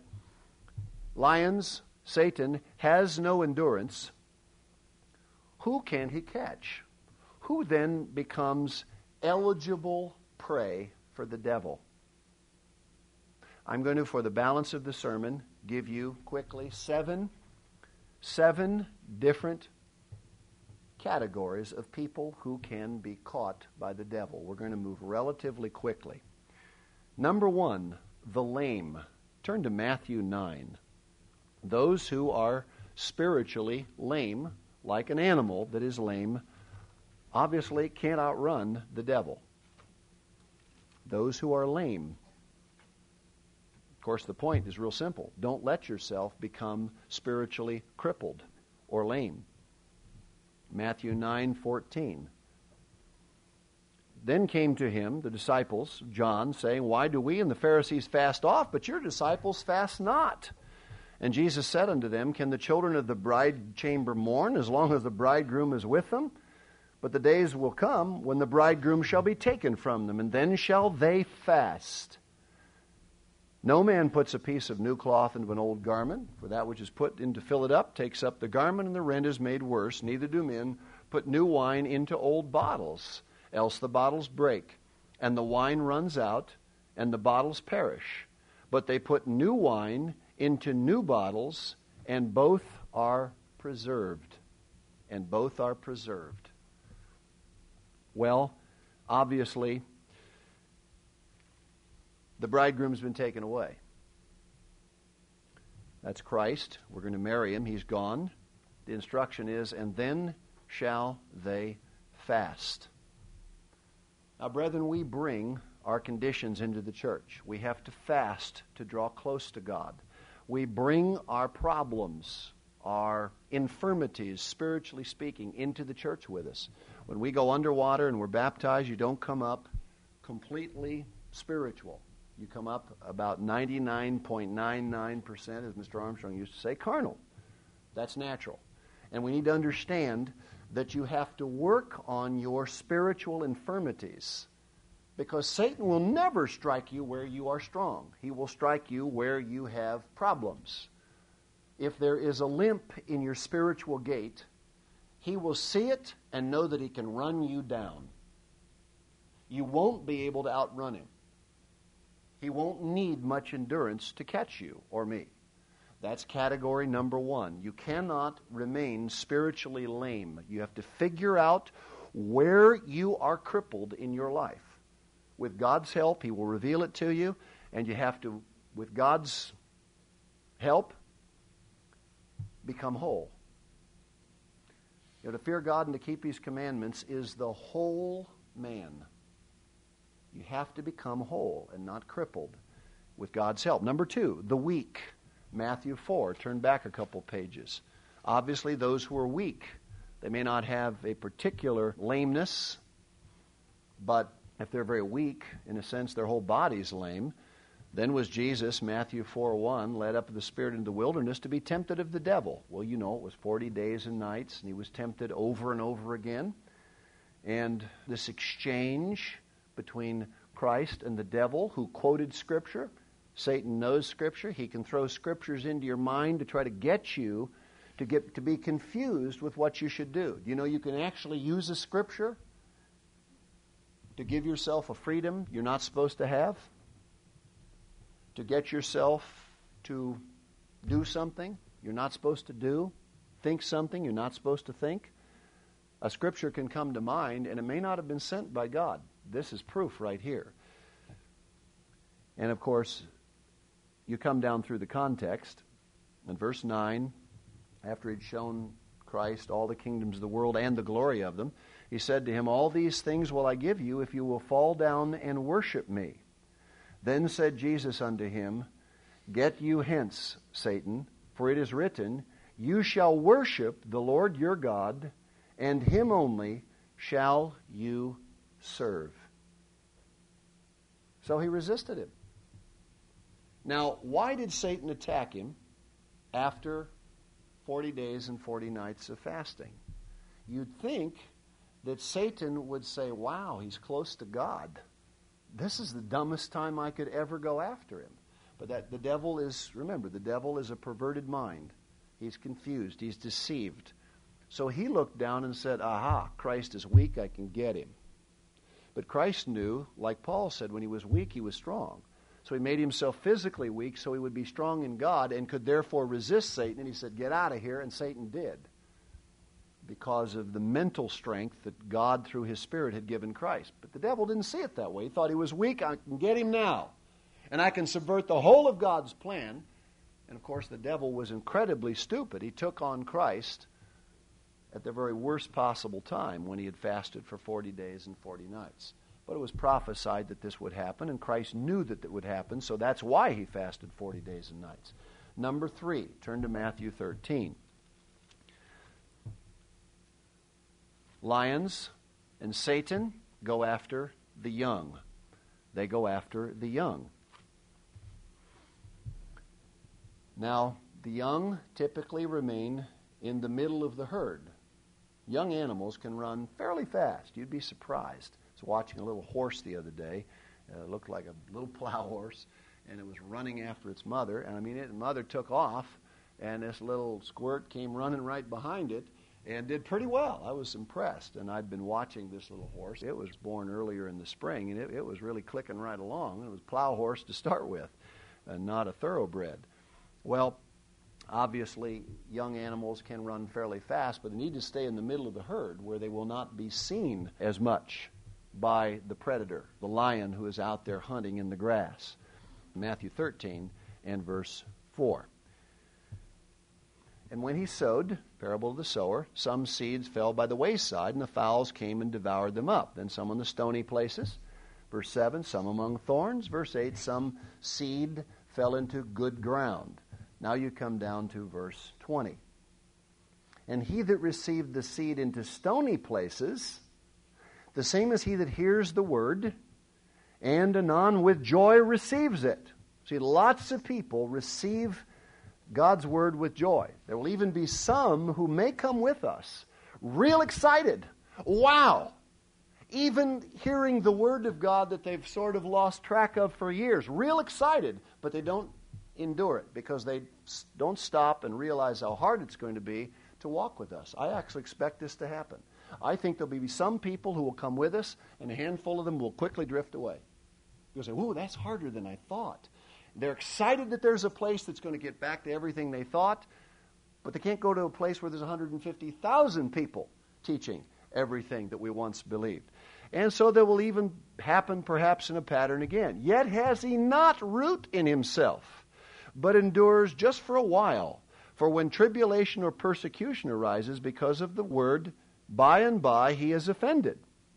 Speaker 1: Satan has no endurance, who can he catch? Who then becomes eligible prey for the devil? I'm going to, for the balance of the sermon, give you quickly seven different categories of people who can be caught by the devil. We're going to move relatively quickly. Number one, the lame. Turn to Matthew 9. Those who are spiritually lame, like an animal that is lame, obviously can't outrun the devil. Those who are lame. Of course, the point is real simple. Don't let yourself become spiritually crippled or lame. Matthew 9:14. Then came to him the disciples, John, saying, Why do we and the Pharisees fast oft, but your disciples fast not? And Jesus said unto them, Can the children of the bride chamber mourn as long as the bridegroom is with them? But the days will come when the bridegroom shall be taken from them, and then shall they fast. No man puts a piece of new cloth into an old garment, for that which is put in to fill it up takes up the garment, and the rent is made worse. Neither do men put new wine into old bottles, else the bottles break, and the wine runs out, and the bottles perish. But they put new wine into new bottles, and both are preserved. And both are preserved. Well, obviously, the bridegroom's been taken away. That's Christ. We're going to marry him. He's gone. The instruction is, and then shall they fast. Now, brethren, we bring our conditions into the church. We have to fast to draw close to God. We bring our problems, our infirmities, spiritually speaking, into the church with us. When we go underwater and we're baptized, you don't come up completely spiritual. You come up about 99.99%, as Mr. Armstrong used to say, carnal. That's natural. And we need to understand that you have to work on your spiritual infirmities, because Satan will never strike you where you are strong. He will strike you where you have problems. If there is a limp in your spiritual gait, he will see it and know that he can run you down. You won't be able to outrun him. He won't need much endurance to catch you or me. That's category number one. You cannot remain spiritually lame. You have to figure out where you are crippled in your life. With God's help, he will reveal it to you, and you have to, with God's help, become whole. You know, to fear God and to keep his commandments is the whole man. You have to become whole and not crippled with God's help. Number two, the weak. Matthew 4. Turn back a couple pages. Obviously, those who are weak, they may not have a particular lameness, but if they're very weak, in a sense, their whole body's lame. Then was Jesus, Matthew 4:1, led up of the Spirit into the wilderness to be tempted of the devil. Well, you know, it was 40 days and nights, and he was tempted over and over again. And this exchange between Christ and the devil, who quoted Scripture. Satan knows Scripture. He can throw Scriptures into your mind to try to get you to be confused with what you should do. You know, you can actually use a Scripture to give yourself a freedom you're not supposed to have, to get yourself to do something you're not supposed to do, think something you're not supposed to think. A Scripture can come to mind, and it may not have been sent by God. This is proof right here. And of course, you come down through the context. In verse 9, after he'd shown Christ, all the kingdoms of the world and the glory of them. He said to him, "All these things will I give you if you will fall down and worship me." Then said Jesus unto him, "Get you hence, Satan, for it is written, You shall worship the Lord your God, and him only shall you serve." So he resisted him. Now, why did Satan attack him after 40 days and 40 nights of fasting? You'd think that Satan would say, "Wow, he's close to God. This is the dumbest time I could ever go after him." But the devil is a perverted mind. He's confused. He's deceived. So he looked down and said, "Aha, Christ is weak. I can get him." But Christ knew, like Paul said, when he was weak, he was strong. So he made himself physically weak so he would be strong in God and could therefore resist Satan. And he said, "Get out of here," and Satan did, because of the mental strength that God, through his Spirit, had given Christ. But the devil didn't see it that way. He thought he was weak. I can get him now, and I can subvert the whole of God's plan. And, of course, the devil was incredibly stupid. He took on Christ at the very worst possible time when he had fasted for 40 days and 40 nights. But it was prophesied that this would happen, and Christ knew that it would happen, so that's why he fasted 40 days and nights. Number 3, turn to Matthew 13. Lions and Satan go after the young. They go after the young. Now, the young typically remain in the middle of the herd. Young animals can run fairly fast. You'd be surprised. I was watching a little horse the other day. It looked like a little plow horse, and it was running after its mother. And its mother took off, and this little squirt came running right behind it and did pretty well. I was impressed, and I'd been watching this little horse. It was born earlier in the spring, and it was really clicking right along. It was a plow horse to start with, and not a thoroughbred. Well, obviously, young animals can run fairly fast, but they need to stay in the middle of the herd where they will not be seen as much by the predator, the lion who is out there hunting in the grass. Matthew 13 and verse 4. "And when he sowed," parable of the sower, "some seeds fell by the wayside, and the fowls came and devoured them up. Then some on the stony places." Verse 7, "Some among thorns." Verse 8, "Some seed fell into good ground." Now you come down to verse 20. "And he that received the seed into stony places, the same as he that hears the word, and anon with joy receives it." See, lots of people receive God's word with joy. There will even be some who may come with us, real excited. Wow! Even hearing the word of God that they've sort of lost track of for years, real excited, but they don't endure it because they don't stop and realize how hard it's going to be to walk with us. I actually expect this to happen. I think there'll be some people who will come with us, and a handful of them will quickly drift away. You'll say, "Ooh, that's harder than I thought." They're excited that there's a place that's going to get back to everything they thought, but they can't go to a place where there's 150,000 people teaching everything that we once believed. And so there will even happen perhaps in a pattern again. "Yet has he not root in himself, but endures just for a while. For when tribulation or persecution arises because of the word, by and by he is offended.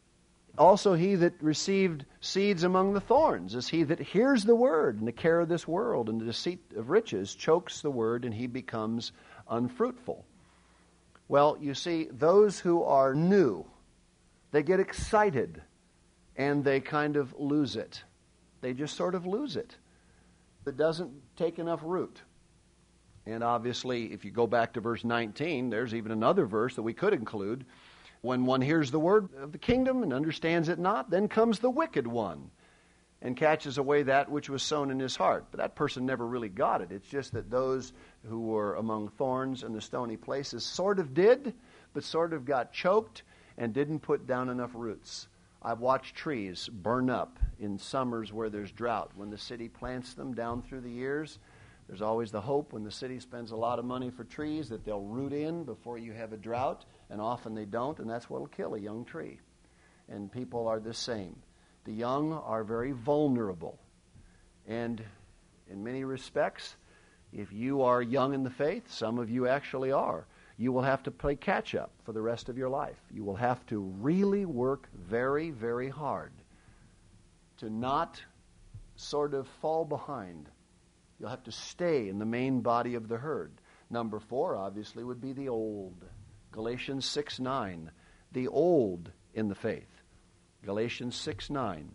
Speaker 1: Also he that received seeds among the thorns is he that hears the word, and the care of this world and the deceit of riches chokes the word, and he becomes unfruitful." Well, you see, those who are new, they get excited, and they kind of lose it. They just sort of lose it. It doesn't take enough root. And obviously, if you go back to verse 19, there's even another verse that we could include. "When one hears the word of the kingdom and understands it not, then comes the wicked one and catches away that which was sown in his heart." But that person never really got it. It's just that those who were among thorns and the stony places sort of did, but sort of got choked and didn't put down enough roots. I've watched trees burn up in summers where there's drought. When the city plants them down through the years, there's always the hope when the city spends a lot of money for trees that they'll root in before you have a drought, and often they don't, and that's what will kill a young tree. And people are the same. The young are very vulnerable. And in many respects, if you are young in the faith, some of you actually are, you will have to play catch-up for the rest of your life. You will have to really work very, very hard to not sort of fall behind. You'll have to stay in the main body of the herd. Number 4, obviously, would be the old. Galatians 6:9, the old in the faith. Galatians 6:9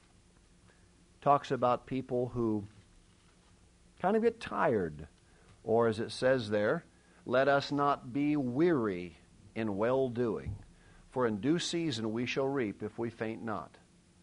Speaker 1: talks about people who kind of get tired, or as it says there, let us not be weary in well-doing, for in due season we shall reap if we faint not.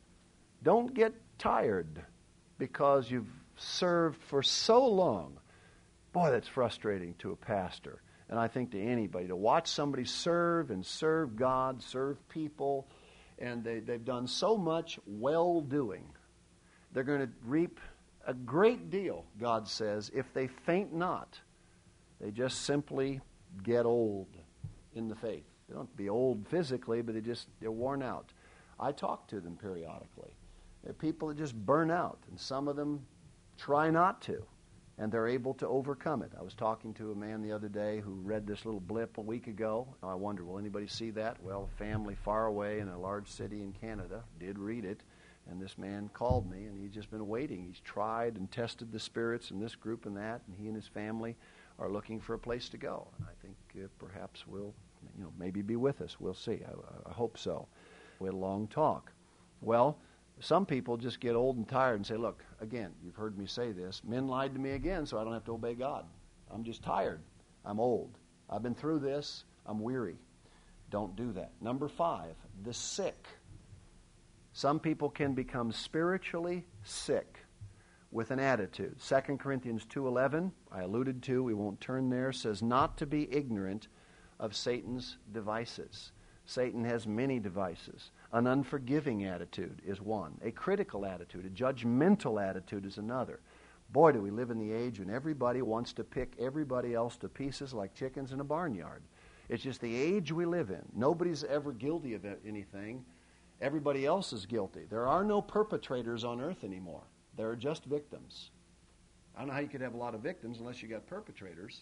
Speaker 1: Don't get tired because you've served for so long. Boy, that's frustrating to a pastor, and I think to anybody, to watch somebody serve and serve God, serve people, and they've done so much well-doing. They're going to reap a great deal, God says, if they faint not. They just simply get old in the faith. They don't have to be old physically, but they're worn out. I talk to them periodically. There are people that just burn out, and some of them try not to, and they're able to overcome it. I was talking to a man the other day who read this little blip a week ago. I wonder, will anybody see that? Well, a family far away in a large city in Canada did read it. And this man called me, and he's just been waiting. He's tried and tested the spirits in this group and that, and he and his family are looking for a place to go. And I think perhaps will maybe be with us. We'll see. I hope so. We had a long talk. Well, some people just get old and tired and say, look, again, you've heard me say this. Men lied to me again, so I don't have to obey God. I'm just tired. I'm old. I've been through this. I'm weary. Don't do that. Number 5, the sick. Some people can become spiritually sick with an attitude. 2 Corinthians 2:11, I alluded to, we won't turn there, says not to be ignorant of Satan's devices. Satan has many devices. An unforgiving attitude is one. A critical attitude, a judgmental attitude is another. Boy, do we live in the age when everybody wants to pick everybody else to pieces like chickens in a barnyard. It's just the age we live in. Nobody's ever guilty of anything. Everybody else is guilty. There are no perpetrators on earth anymore. There are just victims. I don't know how you could have a lot of victims unless you got perpetrators.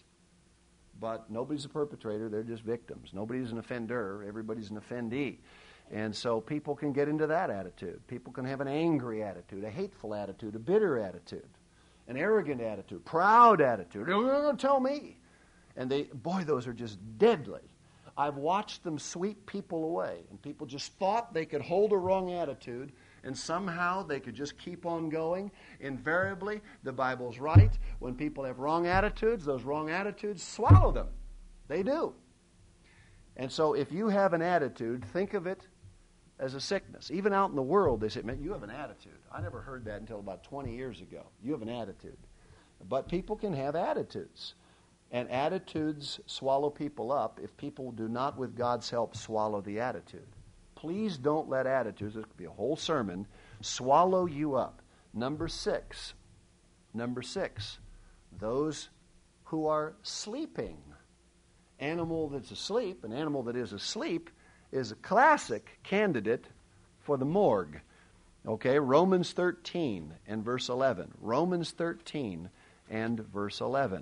Speaker 1: But nobody's a perpetrator. They're just victims. Nobody's an offender. Everybody's an offendee. And so people can get into that attitude. People can have an angry attitude, a hateful attitude, a bitter attitude, an arrogant attitude, proud attitude. Don't tell me. And those are just deadly. I've watched them sweep people away, and people just thought they could hold a wrong attitude, and somehow they could just keep on going. Invariably, the Bible's right. When people have wrong attitudes, those wrong attitudes swallow them. They do. And so if you have an attitude, think of it as a sickness. Even out in the world, they say, man, you have an attitude. I never heard that until about 20 years ago. You have an attitude. But people can have attitudes. And attitudes swallow people up if people do not, with God's help, swallow the attitude. Please don't let attitudes, this could be a whole sermon, swallow you up. Number six, those who are sleeping. Animal that's asleep, an animal that is asleep, is a classic candidate for the morgue. Okay, Romans 13 and verse 11. Romans 13 and verse 11.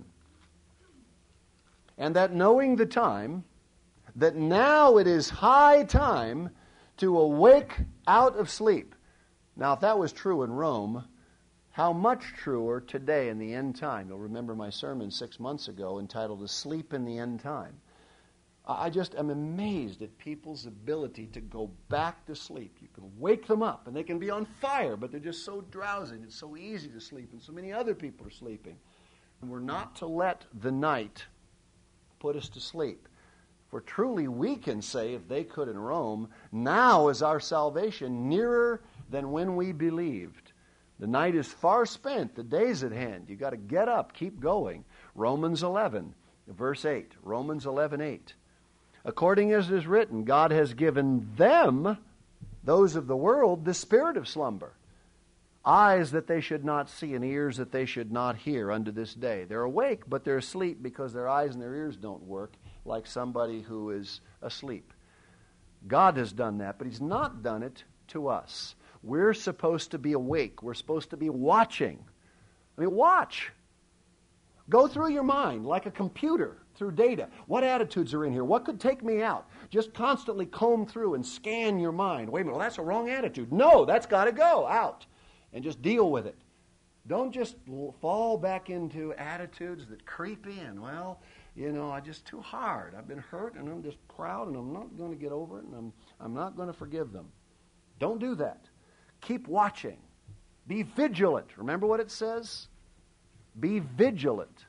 Speaker 1: And that knowing the time, that now it is high time to awake out of sleep. Now, if that was true in Rome, how much truer today in the end time? You'll remember my sermon 6 months ago entitled Asleep in the End Time. I just am amazed at people's ability to go back to sleep. You can wake them up, and they can be on fire, but they're just so drowsy, and it's so easy to sleep, and so many other people are sleeping. And we're not to let the night put us to sleep. For truly we can say, if they could in Rome, now is our salvation nearer than when we believed. The night is far spent, the day's at hand. You've got to get up, keep going. Romans 11, verse 8. Romans 11:8. According as it is written, God has given them, those of the world, the spirit of slumber. Eyes that they should not see and ears that they should not hear unto this day. They're awake, but they're asleep because their eyes and their ears don't work like somebody who is asleep. God has done that, but He's not done it to us. We're supposed to be awake. We're supposed to be watching. I mean, watch. Go through your mind like a computer through data. What attitudes are in here? What could take me out? Just constantly comb through and scan your mind. Wait a minute, well, that's a wrong attitude. No, that's got to go out. And just deal with it. Don't just fall back into attitudes that creep in. Well, I'm just too hard. I've been hurt and I'm just proud and I'm not going to get over it and I'm not going to forgive them. Don't do that. Keep watching. Be vigilant. Remember what it says? Be vigilant.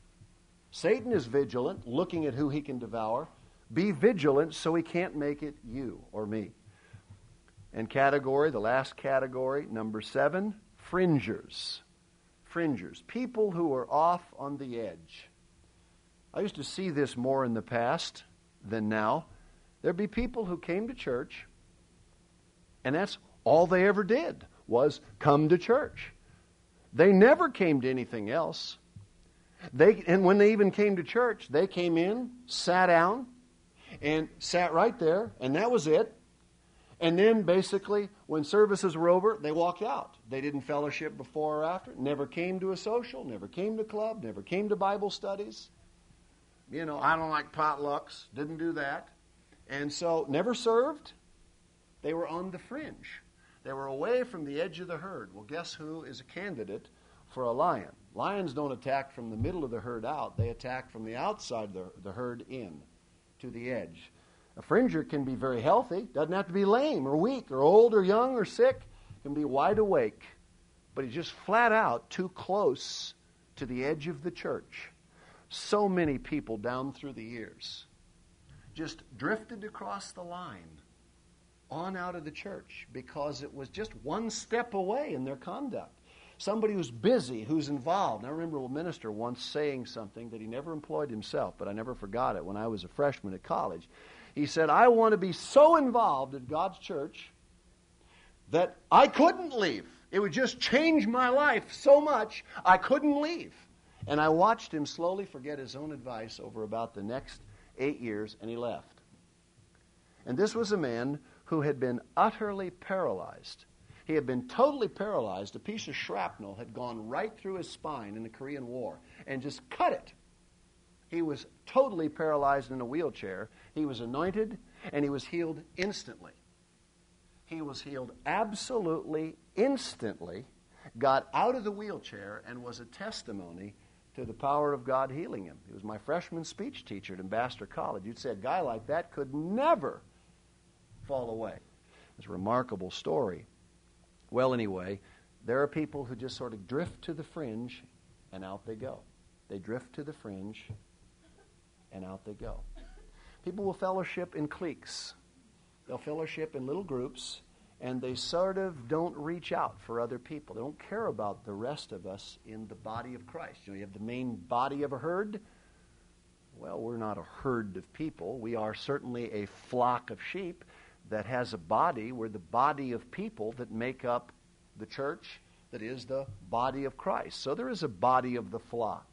Speaker 1: Satan is vigilant, looking at who he can devour. Be vigilant so he can't make it you or me. And the last category, number 7, fringers. Fringers. People who are off on the edge. I used to see this more in the past than now. There'd be people who came to church, and that's all they ever did was come to church. They never came to anything else. And when they even came to church, they came in, sat down, and sat right there, and that was it. And then basically, when services were over, they walked out. They didn't fellowship before or after, never came to a social, never came to club, never came to Bible studies. I don't like potlucks, didn't do that. And so, never served. They were on the fringe. They were away from the edge of the herd. Well, guess who is a candidate for a lion? Lions don't attack from the middle of the herd out. They attack from the outside of the herd in to the edge. A fringer can be very healthy. Doesn't have to be lame or weak or old or young or sick. Can be wide awake. But he's just flat out too close to the edge of the church. So many people down through the years just drifted across the line on out of the church because it was just one step away in their conduct. Somebody who's busy, who's involved. And I remember a minister once saying something that he never employed himself, but I never forgot it when I was a freshman at college. He said, I want to be so involved in God's church that I couldn't leave. It would just change my life so much, I couldn't leave. And I watched him slowly forget his own advice over about the next 8 years, and he left. And this was a man who had been utterly paralyzed. He had been totally paralyzed. A piece of shrapnel had gone right through his spine in the Korean War and just cut it. He was totally paralyzed in a wheelchair. He was anointed, and he was healed instantly. He was healed absolutely instantly, got out of the wheelchair, and was a testimony to the power of God healing him. He was my freshman speech teacher at Ambassador College. You'd say a guy like that could never fall away. It's a remarkable story. Well, anyway, there are people who just sort of drift to the fringe, and out they go. They drift to the fringe, and out they go. People will fellowship in cliques. They'll fellowship in little groups, and they sort of don't reach out for other people. They don't care about the rest of us in the body of Christ. You have the main body of a herd. Well, we're not a herd of people. We are certainly a flock of sheep that has a body. We're the body of people that make up the church that is the body of Christ. So there is a body of the flock.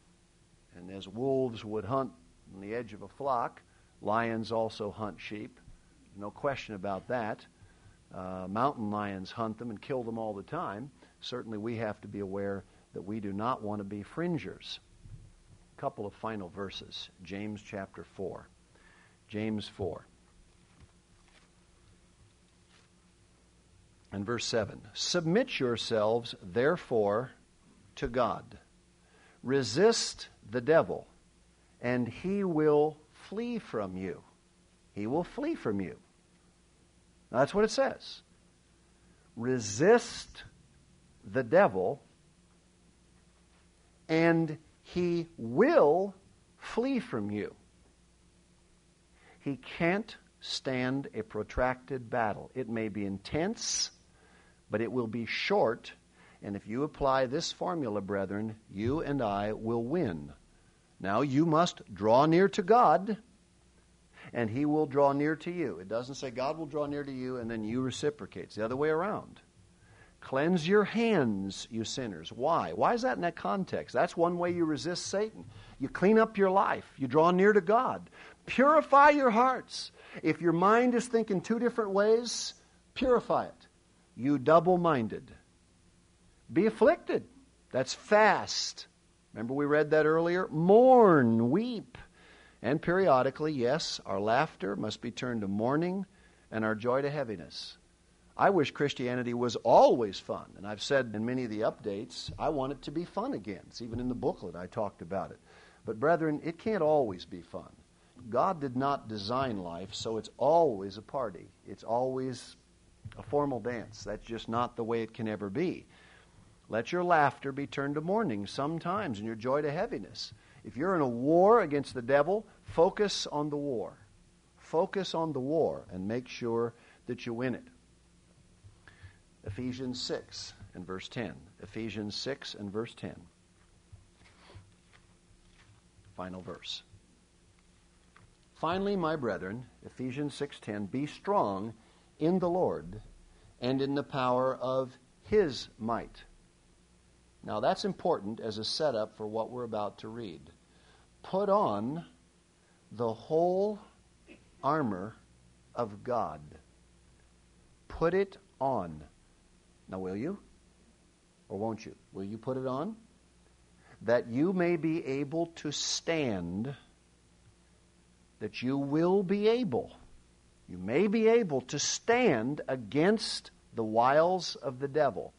Speaker 1: And as wolves would hunt on the edge of a flock, lions also hunt sheep. No question about that. Mountain lions hunt them and kill them all the time. Certainly we have to be aware that we do not want to be fringers. A couple of final verses. James chapter 4. James 4. And verse 7. Submit yourselves, therefore, to God. Resist the devil, and he will flee from you. He will flee from you. Now, that's what it says. Resist the devil, and he will flee from you. He can't stand a protracted battle. It may be intense, but it will be short. And if you apply this formula, brethren, you and I will win. Now, you must draw near to God, and he will draw near to you. It doesn't say God will draw near to you and then you reciprocate. It's the other way around. Cleanse your hands, you sinners. Why? Why is that in that context? That's one way you resist Satan. You clean up your life. You draw near to God. Purify your hearts. If your mind is thinking two different ways, purify it. You double-minded. Be afflicted. That's fast. Remember we read that earlier? Mourn, weep. And periodically, yes, our laughter must be turned to mourning and our joy to heaviness. I wish Christianity was always fun. And I've said in many of the updates, I want it to be fun again. It's even in the booklet I talked about it. But brethren, it can't always be fun. God did not design life so it's always a party. It's always a formal dance. That's just not the way it can ever be. Let your laughter be turned to mourning sometimes and your joy to heaviness. If you're in a war against the devil, focus on the war. Focus on the war and make sure that you win it. Ephesians 6 and verse 10. Ephesians 6 and verse 10. Final verse. Finally, my brethren, Ephesians 6:10, be strong in the Lord and in the power of His might. Now that's important as a setup for what we're about to read. Put on the whole armor of God. Put it on. Now will you? Or won't you? Will you put it on? That you may be able to stand. That you will be able. You may be able to stand against the wiles of the devil.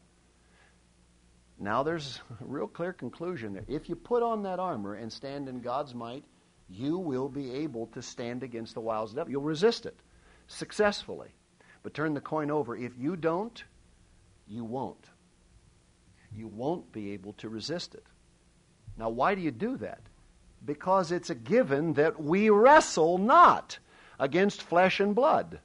Speaker 1: Now there's a real clear conclusion there. If you put on that armor and stand in God's might, you will be able to stand against the wiles of the devil. You'll resist it successfully. But turn the coin over. If you don't, you won't. You won't be able to resist it. Now why do you do that? Because it's a given that we wrestle not against flesh and blood.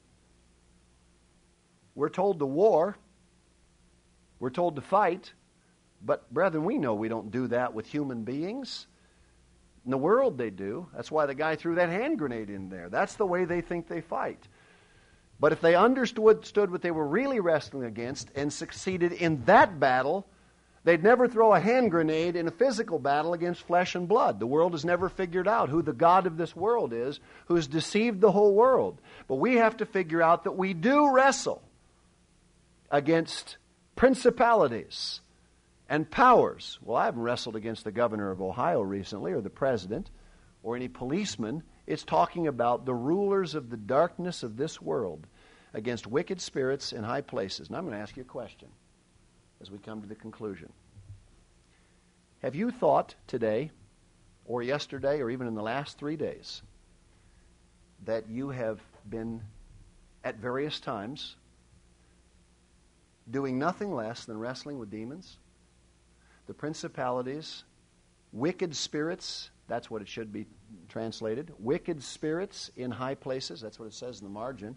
Speaker 1: We're told to war. We're told to fight. But, brethren, we know we don't do that with human beings. In the world they do. That's why the guy threw that hand grenade in there. That's the way they think they fight. But if they understood what they were really wrestling against and succeeded in that battle, they'd never throw a hand grenade in a physical battle against flesh and blood. The world has never figured out who the God of this world is, who's deceived the whole world. But we have to figure out that we do wrestle against principalities and powers. Well, I haven't wrestled against the governor of Ohio recently, or the president, or any policeman. It's talking about the rulers of the darkness of this world against wicked spirits in high places. And I'm going to ask you a question as we come to the conclusion. Have you thought today, or yesterday, or even in the last 3 days, that you have been at various times doing nothing less than wrestling with demons, the principalities, wicked spirits? That's what it should be translated. Wicked spirits in high places. That's what it says in the margin.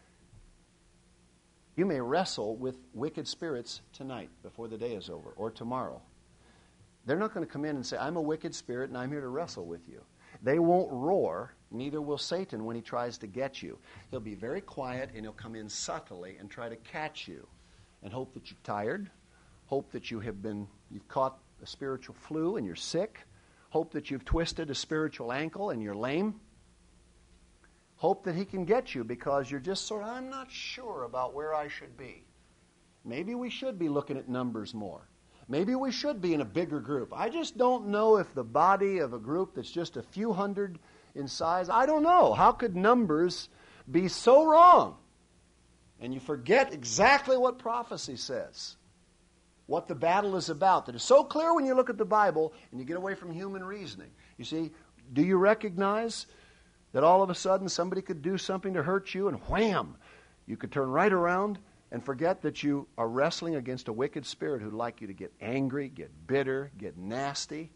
Speaker 1: You may wrestle with wicked spirits tonight before the day is over, or tomorrow. They're not going to come in and say, I'm a wicked spirit and I'm here to wrestle with you. They won't roar, neither will Satan when he tries to get you. He'll be very quiet and he'll come in subtly and try to catch you and hope that you're tired, hope that you've caught a spiritual flu and you're sick, hope that you've twisted a spiritual ankle and you're lame. Hope that he can get you because you're just sort of, I'm not sure about where I should be. Maybe we should be looking at numbers more. Maybe we should be in a bigger group. I just don't know if the body of a group that's just a few hundred in size, I don't know. How could numbers be so wrong? And you forget exactly what prophecy says, what the battle is about. That is so clear when you look at the Bible and you get away from human reasoning. You see, do you recognize that all of a sudden somebody could do something to hurt you and wham, you could turn right around and forget that you are wrestling against a wicked spirit who'd like you to get angry, get bitter, get nasty?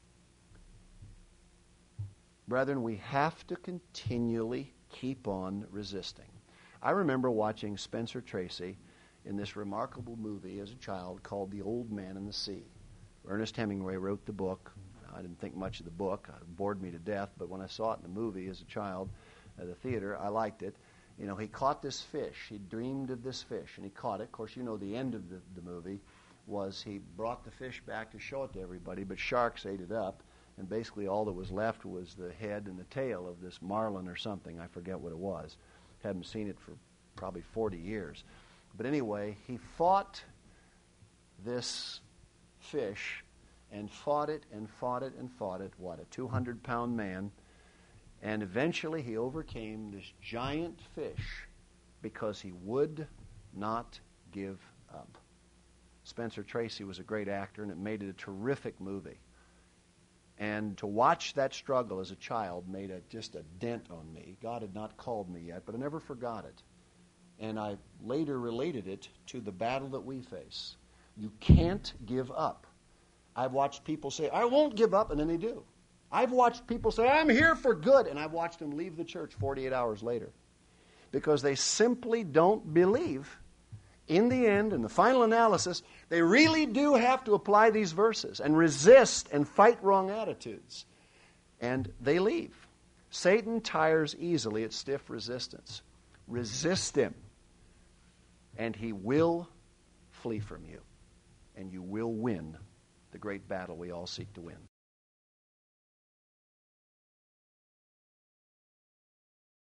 Speaker 1: Brethren, we have to continually keep on resisting. I remember watching Spencer Tracy in this remarkable movie as a child called The Old Man and the Sea. Ernest Hemingway wrote the book. I didn't think much of the book. It bored me to death, but when I saw it in the movie as a child at the theater, I liked it. You know, he caught this fish. He dreamed of this fish, and he caught it. Of course, you know the end of the movie was he brought the fish back to show it to everybody, but sharks ate it up, and basically all that was left was the head and the tail of this marlin or something. I forget what it was. Hadn't seen it for probably 40 years. But anyway, he fought this fish, and fought it and fought it and fought it. What, a 200-pound man. And eventually he overcame this giant fish because he would not give up. Spencer Tracy was a great actor, and it made it a terrific movie. And to watch that struggle as a child made just a dent on me. God had not called me yet, but I never forgot it. And I later related it to the battle that we face. You can't give up. I've watched people say, I won't give up, and then they do. I've watched people say, I'm here for good, and I've watched them leave the church 48 hours later because they simply don't believe. In the end, in the final analysis, they really do have to apply these verses and resist and fight wrong attitudes. And they leave. Satan tires easily at stiff resistance. Resist him, and he will flee from you. And you will win the great battle we all seek to win.